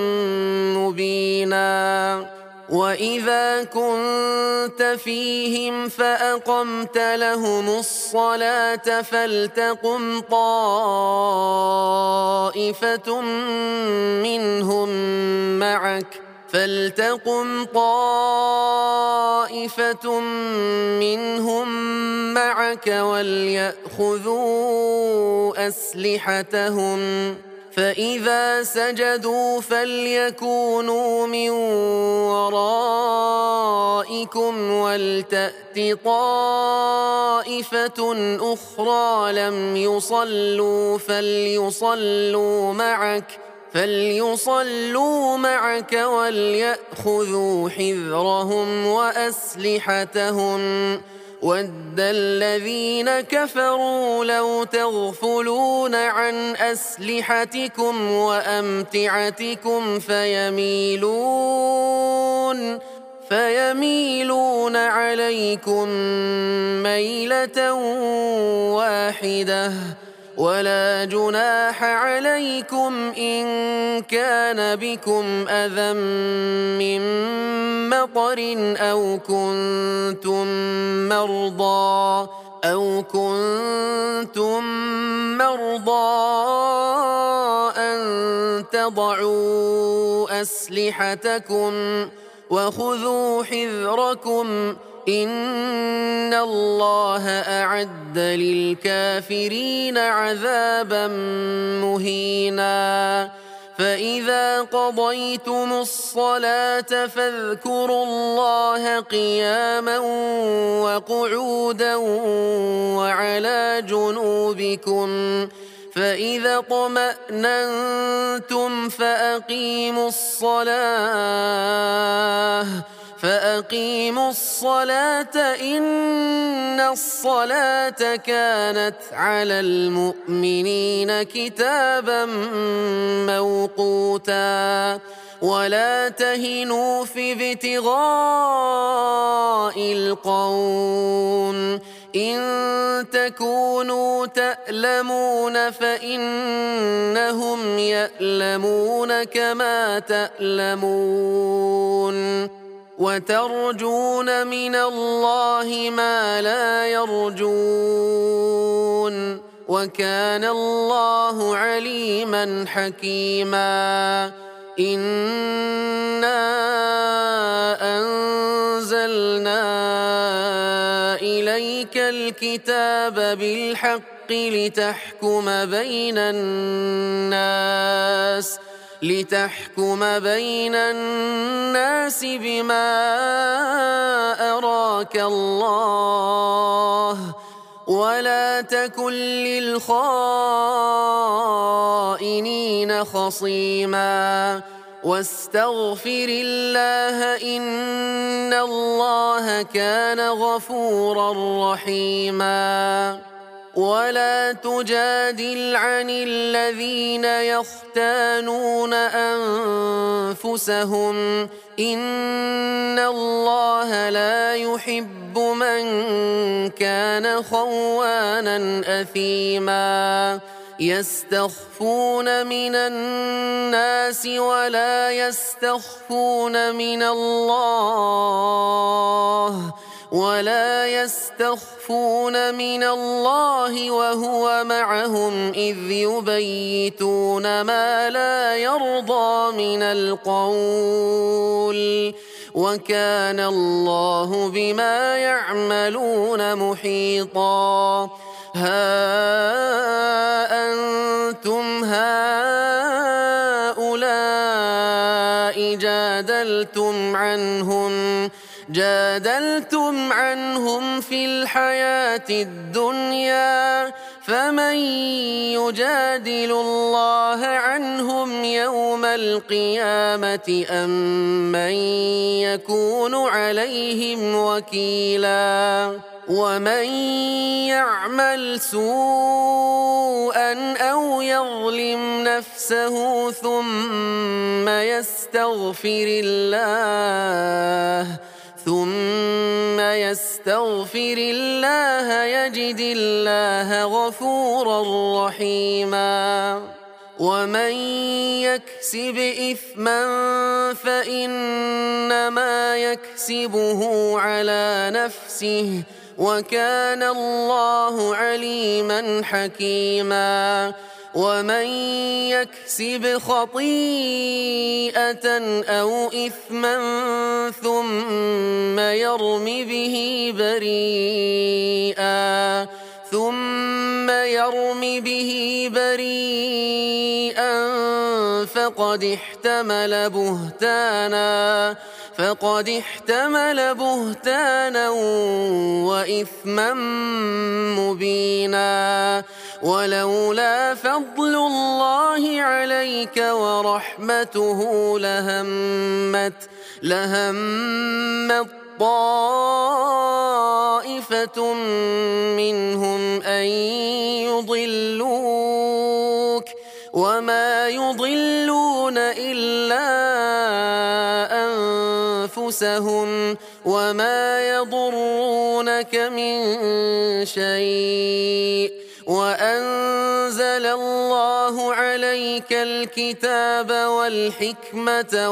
مبينا وإذا كنت فيهم فأقمت لهم الصلاة فلتقم طائفة منهم معك وليأخذوا أسلحتهم فإذا سجدوا فليكونوا من ورائكم ولتأت طائفة أخرى لم يصلوا فليصلوا معك وليأخذوا حذرهم وأسلحتهم ود الذين كفروا لو تغفلون عن أسلحتكم وأمتعتكم فيميلون عليكم ميلة واحدة ولا جناح عليكم إن كان بكم أذى من مطر أو كنتم مرضى أن تضعوا أسلحتكم وخذوا حذركم إن الله أعد للكافرين عذابا مهينا فإذا قضيتم الصلاة فاذكروا الله قياما وقعودا وعلى جنوبكم فإذا اطمأننتم فأقيموا الصلاة إن الصلاة كانت على المؤمنين كتابا موقوتا ولا تهنوا في ابتغاء القوم إن تكونوا تألمون فإنهم يألمون كما تألمون وترجون من الله ما لا يرجون وكان الله عليما حكيما إنا أنزلنا إليك الكتاب بالحق لتحكم بين الناس بما أراك الله ولا تكن للخائنين خصيما واستغفر الله إن الله كان غفورا رحيما ولا تجادل عن الذين يختانون أنفسهم إن الله لا يحب من كان خوانا أثيما يستخفون من الناس ولا يستخفون من الله وهو معهم إذ يبيتون ما لا يرضى من القول وكان الله بما يعملون محيطا ها أنتم هؤلاء جادلتم عنهم في الحياة الدنيا فمن يجادل الله عنهم يوم القيامة أم من يكون عليهم وكيلا ومن يعمل سوءا أو يظلم نفسه ثم يستغفر الله يجد الله غفورا رحيما ومن يكسب إثما فإنما يكسبه على نفسه وكان الله عليما حكيما ومن يكسب خطيئة أو إثما ثم يرم به بريئا فقد احتمل بهتانا وإثما مبينا ولولا فضل الله عليك ورحمته لهمت طائفة منهم أن يضلوك وما يضلون إلا أنفسهم وما يضرونك من شيء وأنزل الله عليك الكتاب والحكمة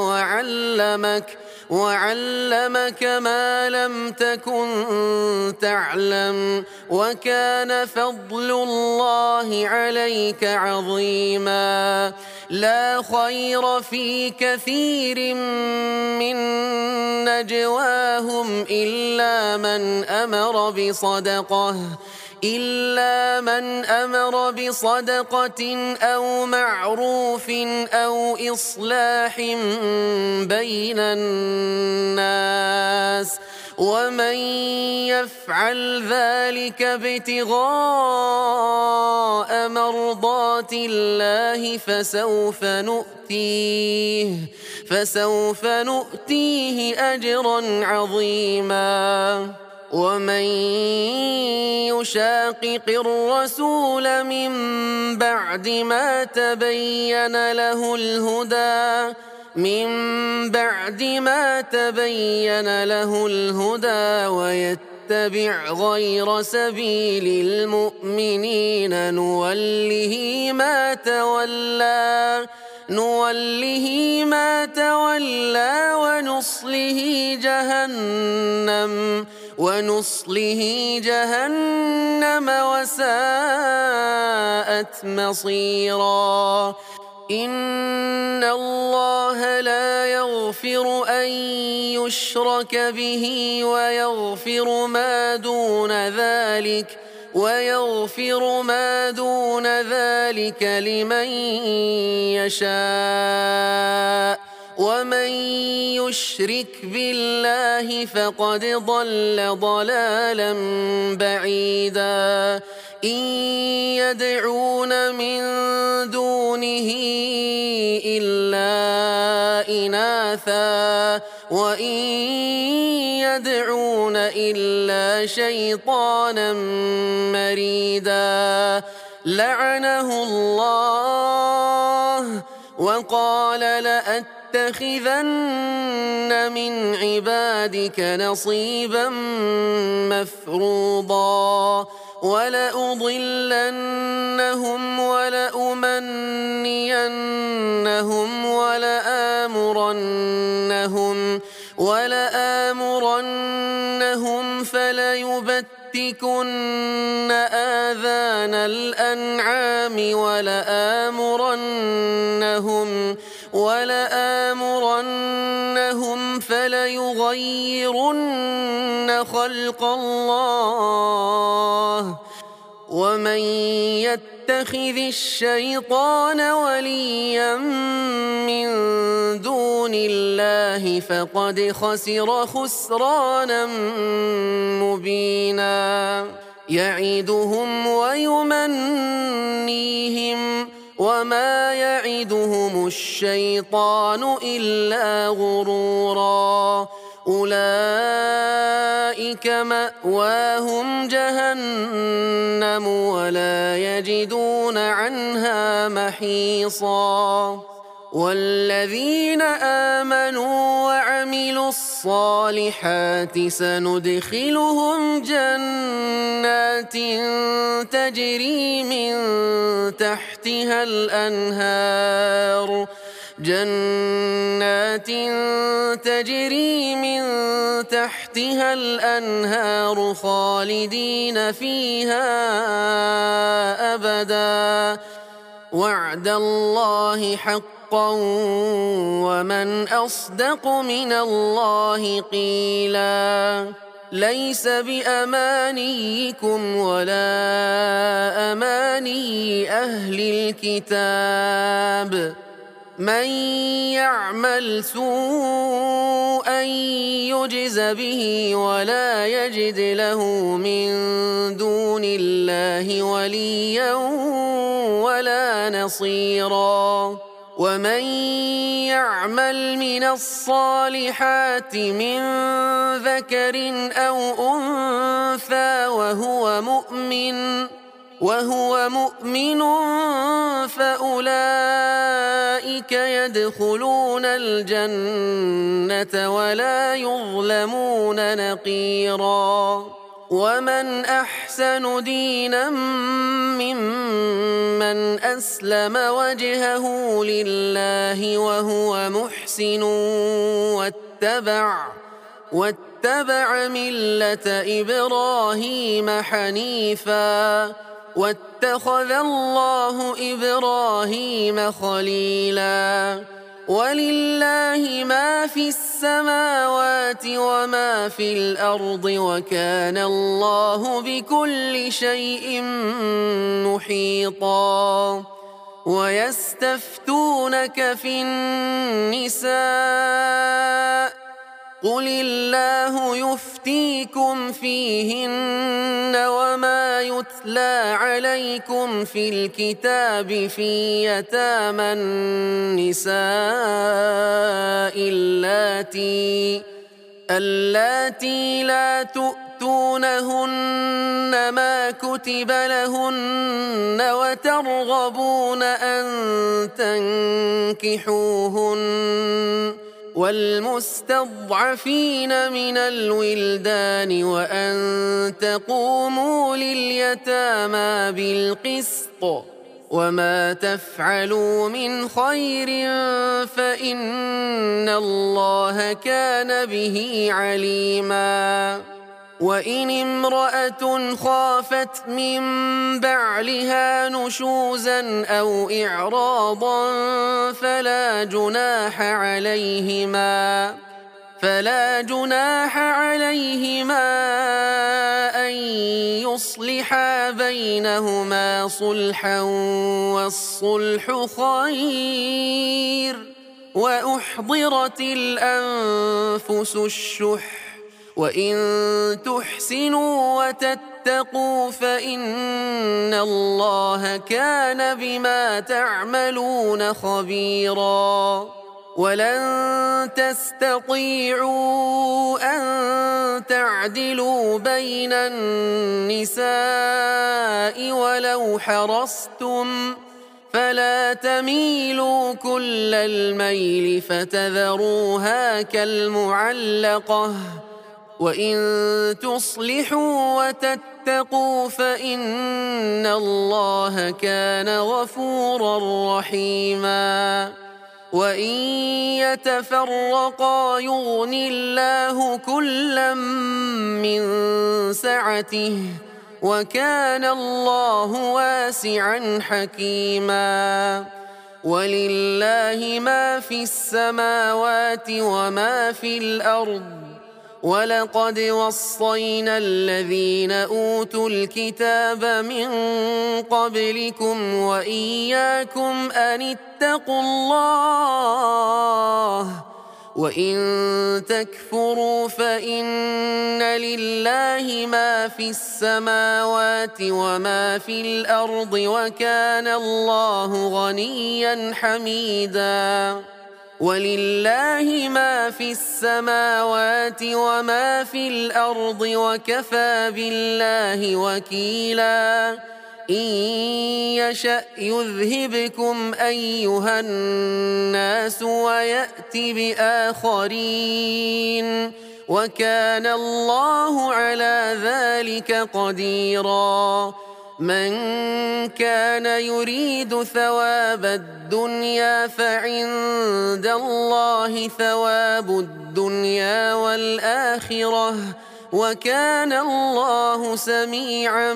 وعلمك ما لم تكن تعلم وكان فضل الله عليك عظيما لا خير في كثير من نجواهم إلا من أمر إلا من أمر بصدقة أو معروف أو إصلاح بين الناس ومن يفعل ذلك ابتغاء مرضات الله فسوف نؤتيه أجرا عظيما ومن يشاقق الرسول من بعد ما تبين له الهدى ويتبع غير سبيل المؤمنين نوله ما تولى ونصله جهنم وساءت مصيرا إن الله لا يغفر أن يشرك به ويغفر ما دون ذلك لمن يشاء ومن يشرك بالله فقد ضل ضلالا بعيدا إن يدعون من دونه إلا إناثا وإن يدعون إلا شيطانا مريدا لعنه الله وقال لأتخذن من عبادك نصيبا مفروضا ولأضلنهم ولأمنينهم ولآمرنهم فليبتكن آذان الأنعام ولآمرنهم فليغيرن خلق الله ومن يتخذ الشيطان وليا من دون الله فقد خسر خسرانا مبينا يعدهم ويمنيهم وما يعدهم الشيطان إلا غرورا أولئك مأواهم جهنم ولا يجدون عنها محيصا والذين آمنوا وعملوا الصالحات سندخلهم جنات تجري من تحتها الأنهار خالدين فيها أبدا وعد الله حقا ومن أصدق من الله قيلا ليس بأمانيكم ولا أماني أهل الكتاب من يعمل سوءا يجز به ولا يجد له من دون الله وليا ولا نصيرا ومن يعمل من الصالحات من ذكر أو أنثى وهو مؤمن فأولئك يدخلون الجنة ولا يظلمون نقيرا ومن أحسن دينا ممن أسلم وجهه لله وهو محسن واتبع ملة إبراهيم حنيفا واتخذ الله إبراهيم خليلا ولله ما في السماوات وما في الأرض وكان الله بكل شيء محيطا ويستفتونك في النساء قل الله يفتيكم فيهن وما يتلى عليكم في الكتاب في يتامى النساء اللاتي لا تؤتونهن ما كتب لهن وترغبون أن تنكحوهن والمستضعفين من الولدان وأن تقوموا لليتامى بالقسط وما تفعلوا من خير فإن الله كان به عليما وإن امرأة خافت من بعلها نشوزا أو إعراضا فلا جناح عليهما أن يصلحا بينهما صلحا والصلح خير وأحضرت الأنفس الشح وإن تحسنوا وتتقوا فإن الله كان بما تعملون خبيرا ولن تستطيعوا أن تعدلوا بين النساء ولو حرصتم فلا تميلوا كل الميل فتذروها كالمعلقة وإن تصلحوا وتتقوا فإن الله كان غفورا رحيما وإن يتفرقا يغن الله كلا من سعته وكان الله واسعا حكيما ولله ما في السماوات وما في الأرض ولقد وصينا الذين أوتوا الكتاب من قبلكم وإياكم أن اتقوا الله وإن تكفروا فإن لله ما في السماوات وما في الأرض وكان الله غنيا حميدا ولله ما في السماوات وما في الأرض وكفى بالله وكيلا إن يشأ يذهبكم أيها الناس ويأت بآخرين وكان الله على ذلك قديرا من كان يريد ثواب الدنيا فعند الله ثواب الدنيا والآخرة وكان الله سميعا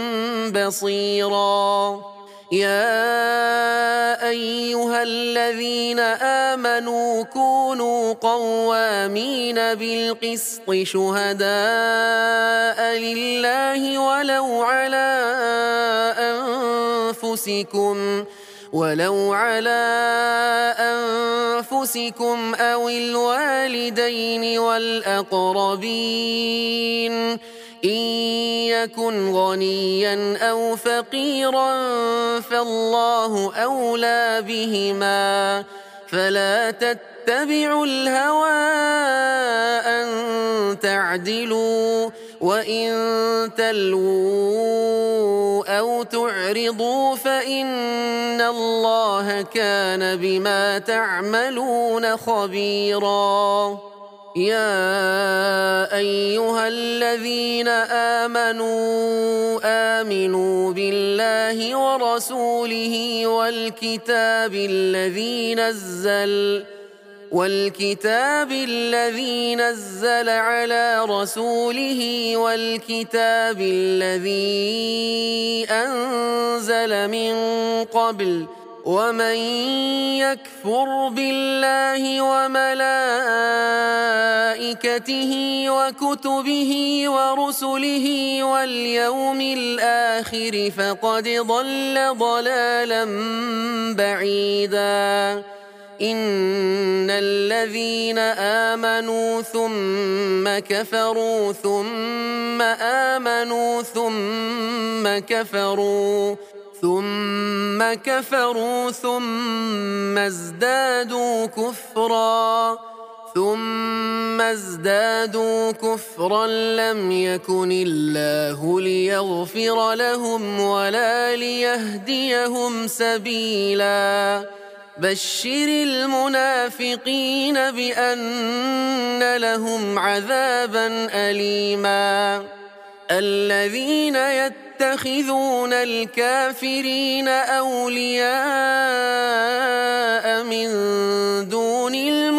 بصيرا يا أيها الذين آمنوا كونوا قوامين بالقسط شهداء لله ولو على أنفسكم أو الوالدين والأقربين إن يكن غنيا أو فقيرا فالله أولى بهما فلا تتبعوا الهوى أن تعدلوا وإن تلووا أو تعرضوا فإن الله كان بما تعملون خبيرا يا أيها الذين آمنوا بالله ورسوله والكتاب الذي نزل على رسوله والكتاب الذي أنزل من قبل ومن يكفر بالله وملائكته وكتبه ورسله واليوم الآخر فقد ضل ضلالا بعيدا إن الذين آمنوا ثم كفروا ثم آمنوا ثم كفروا ثم ازدادوا كفرا لم يكن الله ليغفر لهم ولا ليهديهم سبيلا بشر المنافقين بأن لهم عذابا أليما الذين يتخذون الكافرين أولياء من دون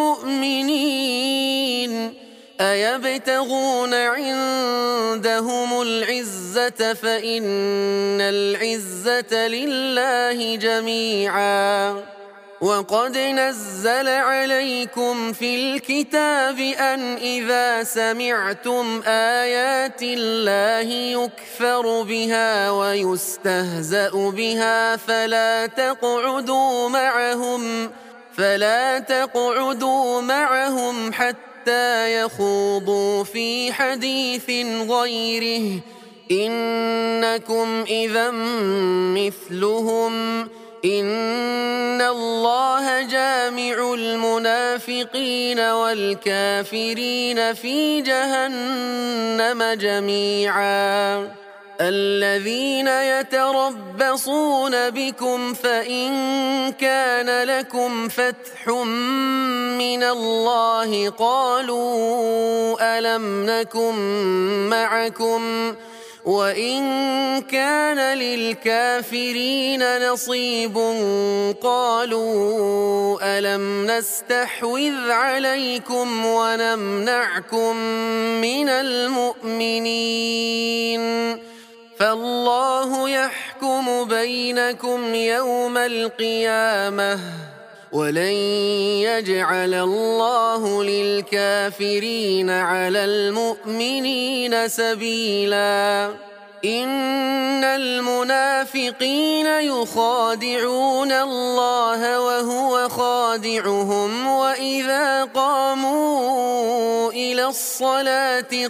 المؤمنين أيبتغون عندهم العزة فإن العزة لله جميعا وقد نزل عليكم في الكتاب أن إذا سمعتم آيات الله يكفر بها ويستهزأ بها فلا تقعدوا معهم حتى يخوضوا في حديث غيره إنكم إذا مثلهم إن الله جامع المنافقين والكافرين في جهنم جميعا الذين يتربصون بكم فإن كان لكم فتح من الله قالوا ألم نكن معكم وإن كان للكافرين نصيب قالوا ألم نستحوذ عليكم ونمنعكم من المؤمنين فالله يحكم بينكم يوم القيامة ولن يجعل الله للكافرين على المؤمنين سبيلا إن المنافقين يخادعون الله وهو خادعهم وإذا قاموا إلى الصلاة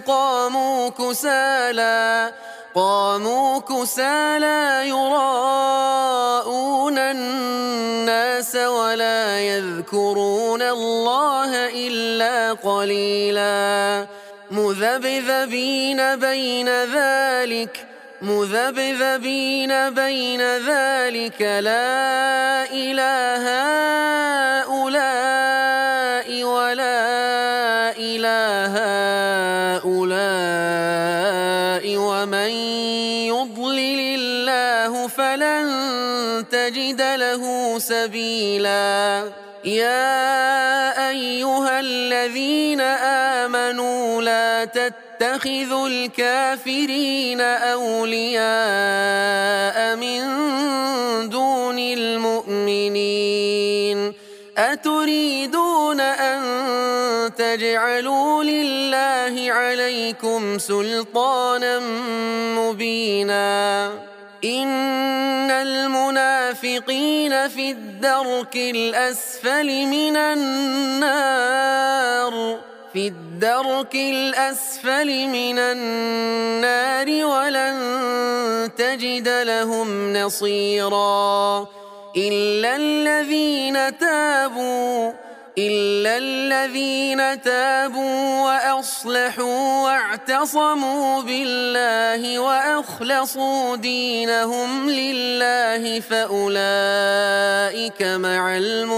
قاموا كسالى يراءون الناس ولا يذكرون الله إلا قليلا مذبذبين بين ذلك لا إله هؤلاء ولا إله هؤلاء ومن يضلل الله فلن تجد له سبيلا يا أيها الذين آمنوا لا تتخذوا الكافرين أولياء من دون المؤمنين أتريدون أن تجعلوا لله عليكم سلطانا مبينا إن المنافقين في الدرك الأسفل من النار ولن تجد لهم نصيرا إلا الذين تابوا وأصلحوا واعتصموا بالله وأخلصوا دينهم لله فأولئك مع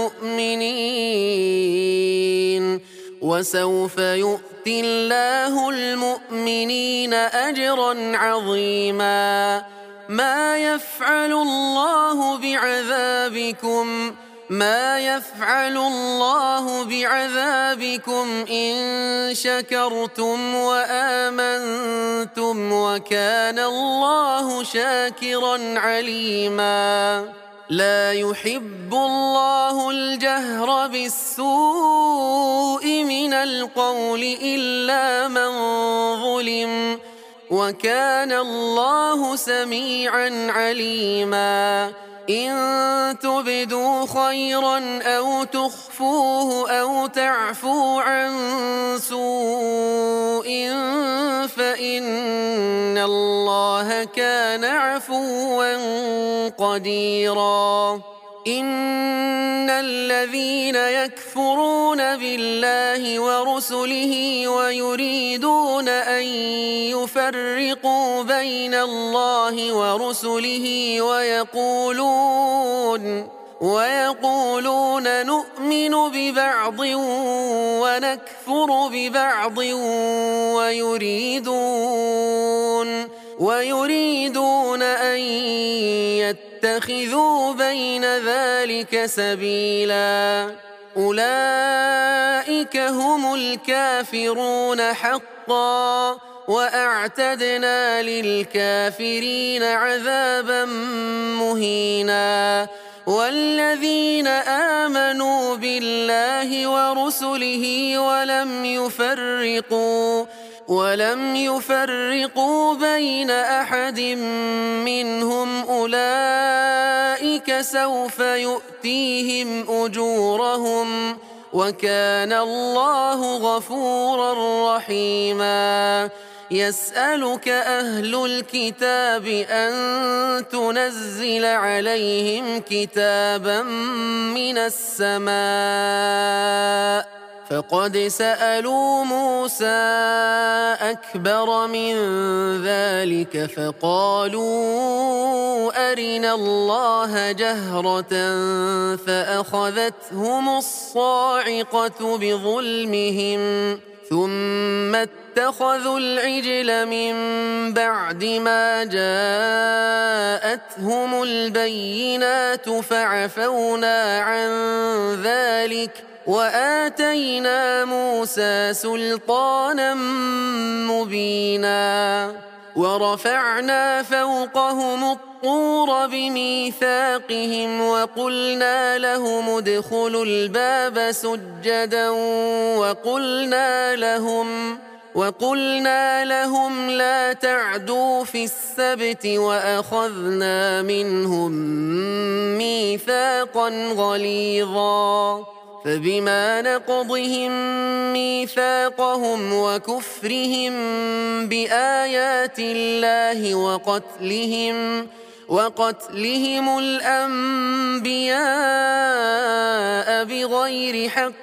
المؤمنين وسوف يؤتي الله المؤمنين أجرا عظيما ما يفعل الله بعذابكم إن شكرتم وآمنتم وكان الله شاكرا عليما لا يحب الله الجهر بالسوء من القول إلا من ظلم وكان الله سميعا عليما إن تبدوا خيرا أو تخفوه أو تعفو عن سوء فإن الله كان عفوا قديرا إن الذين يكفرون بالله ورسله ويريدون أن يفرقوا بين الله ورسله ويقولون نؤمن ببعض ونكفر ببعض ويريدون أن يتخذوا بين ذلك سبيلا أولئك هم الكافرون حقا وأعتدنا للكافرين عذابا مهينا والذين آمنوا بالله ورسله ولم يفرقوا بين أحد منهم أولئك سوف يؤتيهم أجورهم وكان الله غفورا رحيما يسألك أهل الكتاب أن تنزل عليهم كتابا من السماء فقد سألوا موسى أكبر من ذلك فقالوا أرنا الله جهرة فأخذتهم الصاعقة بظلمهم ثم اتخذوا العجل من بعد ما جاءتهم البينات فعفونا عن ذلك وآتينا موسى سلطانا مبينا ورفعنا فوقهم الطور بميثاقهم ادخلوا الباب سجدا وقلنا لهم لا تعدوا في السبت وأخذنا منهم ميثاقا غليظا فبما نقضهم ميثاقهم وكفرهم بآيات الله وقتلهم الأنبياء بغير حق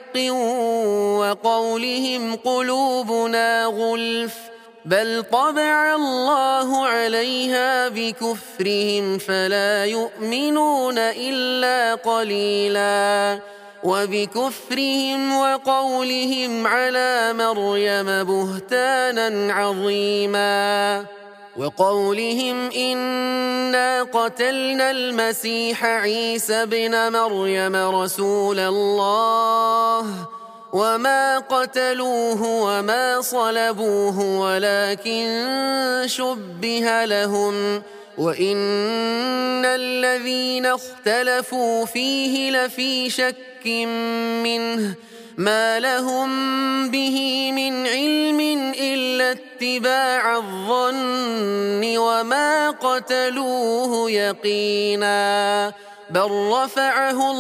وقولهم قلوبنا غلف بل طبع الله عليها بكفرهم فلا يؤمنون إلا قليلا وبكفرهم وقولهم على مريم بهتانا عظيما وقولهم إنا قتلنا المسيح عيسى ابن مريم رسول الله وما قتلوه وما صلبوه ولكن شبه لهم وإن الذين اختلفوا فيه لفي شك منه ما لهم به من علم إلا اتباع الظن وما قتلوه يقينا بل رفعه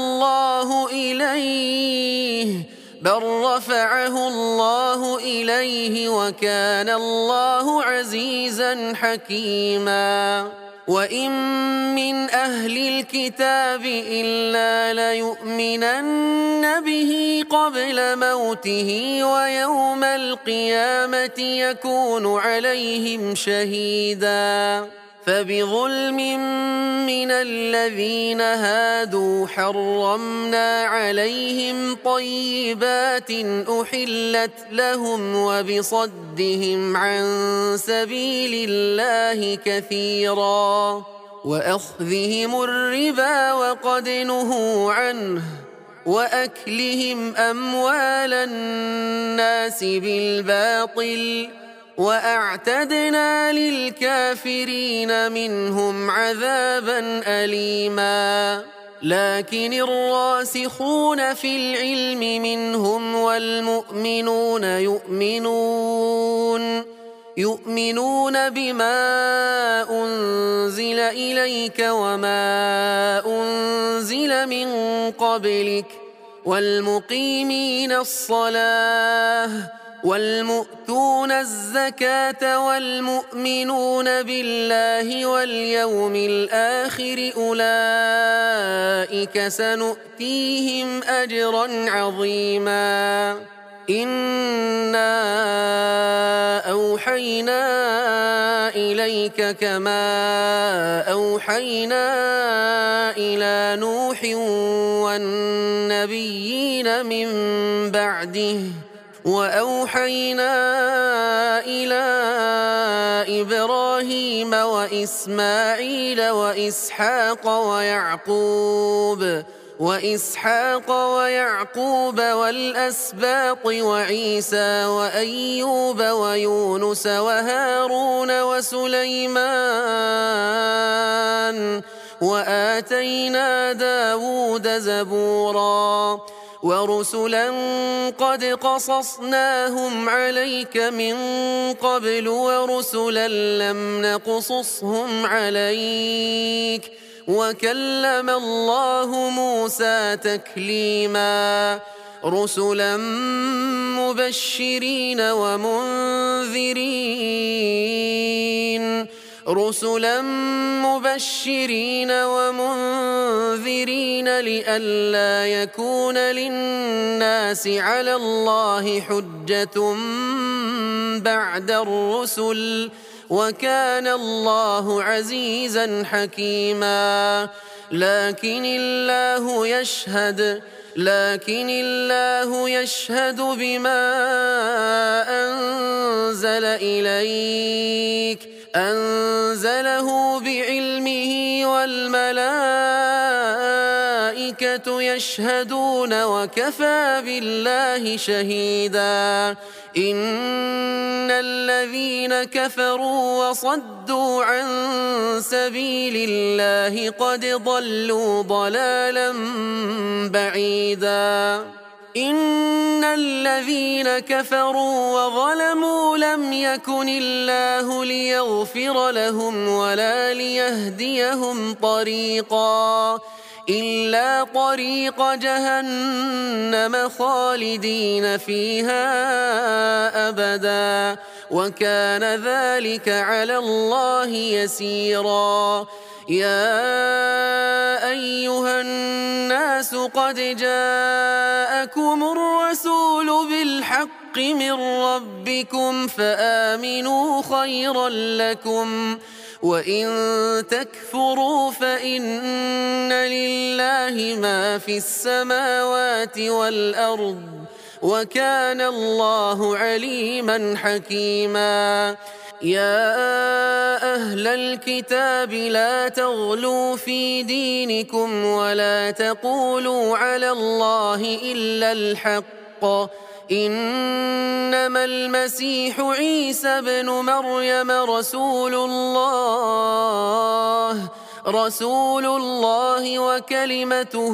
الله إليه وكان الله عزيزا حكيما وإن من أهل الكتاب إلا ليؤمنن به قبل موته ويوم القيامة يكون عليهم شهيدا فبظلم من الذين هادوا حرمنا عليهم طيبات أحلت لهم وبصدهم عن سبيل الله كثيرا وأخذهم الربا وقد نهوا عنه وأكلهم أموال الناس بالباطل وأعتدنا للكافرين منهم عذابا أليما لكن الراسخون في العلم منهم والمؤمنون يؤمنون بما أنزل إليك وما أنزل من قبلك والمقيمين الصلاة والمؤتون الزكاة والمؤمنون بالله واليوم الآخر أولئك سنؤتيهم أجرا عظيما إنا أوحينا إليك كما أوحينا إلى نوح والنبيين من بعده وأوحينا إلى إبراهيم وإسماعيل وإسحاق ويعقوب والأسباط وعيسى وأيوب ويونس وهارون وسليمان وآتينا داود زبورا ورسلا قد قصصناهم عليك من قبل ورسلا لم نقصصهم عليك وكلم الله موسى تكليما رسلا مبشرين ومنذرين لئلا يكون للناس على الله حجة بعد الرسل وكان الله عزيزا حكيما لكن الله يشهد بما أنزل إليك أنزله بعلمه والملائكة يشهدون وكفى بالله شهيدا إن الذين كفروا وصدوا عن سبيل الله قد ضلوا ضلالا بعيدا إن الذين كفروا وظلموا لم يكن الله ليغفر لهم ولا ليهديهم طريقا إلا طريق جهنم خالدين فيها أبدا وكان ذلك على الله يسيرا يا أيها الناس قد جاءكم الرسول بالحق من ربكم فآمنوا خيرا لكم وإن تكفروا فإن لله ما في السماوات والأرض وكان الله عليما حكيما يا أهل الكتاب لا تغلوا في دينكم ولا تقولوا على الله إلا الحق إنما المسيح عيسى ابن مريم رسول الله وكلمته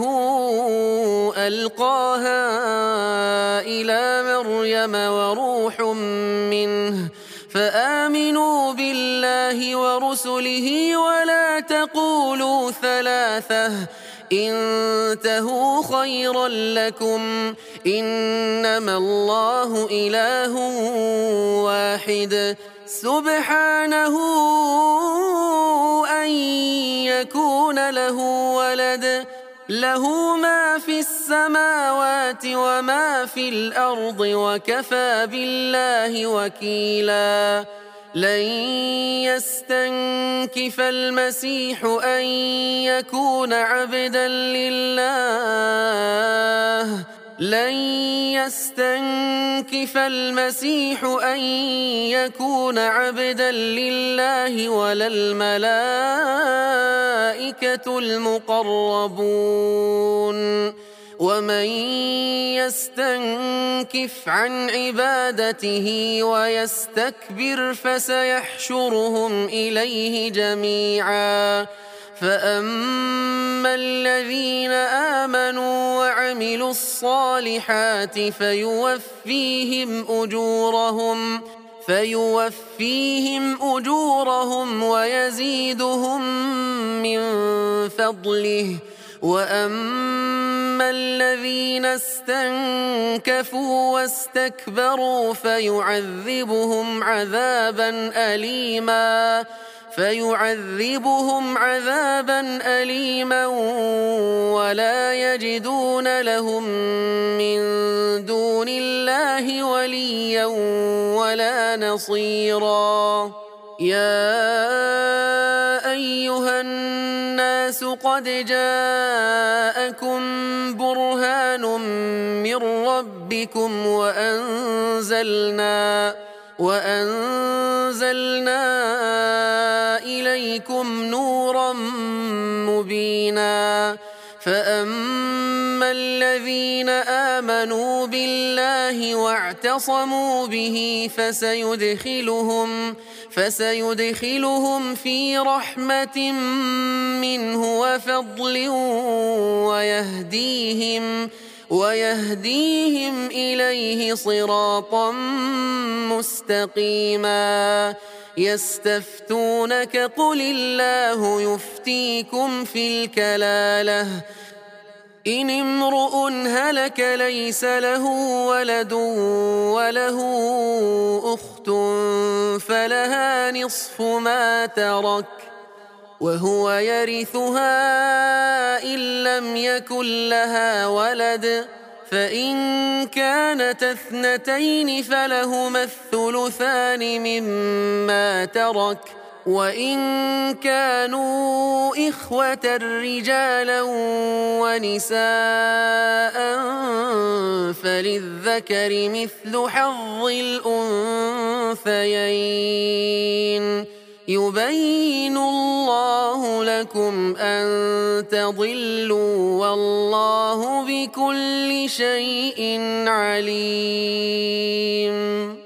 ألقاها إلى مريم وروح منه فآمنوا بالله ورسله ولا تقولوا ثلاثة انتهوا خيرا لكم إنما الله إله واحد سبحانه أن يكون له ولد له ما في السماوات وما في الأرض وكفى بالله وكيلا لن يستنكف المسيح أن يكون عبدا لله ولا الملائكة المقربون ومن يستنكف عن عبادته ويستكبر فسيحشرهم إليه جميعا فأما الذين آمنوا وعملوا الصالحات فيوفيهم أجورهم ويزيدهم من فضله وأما الذين استنكفوا واستكبروا فيعذبهم عذابا أليما ولا يجدون لهم من دون الله وليا ولا نصيرا يا أيها الناس قد جاءكم برهان من ربكم وأنزلنا إليكم نورا مبينا فأما الذين آمنوا بالله واعتصموا به فسيدخلهم في رحمة منه وفضل ويهديهم إليه صراطا مستقيما يستفتونك قل الله يفتيكم في الكلالة إن امرؤ هلك ليس له ولد وله أخت فلها نصف ما ترك وهو يرثها إن لم يكن لها ولد فإن كانت اثنتين فلهما الثلثان مما ترك وإن كانوا إخوة رجالا ونساء فللذكر مثل حظ الأنثيين يبين الله لكم أن تضلوا والله بكل شيء عليم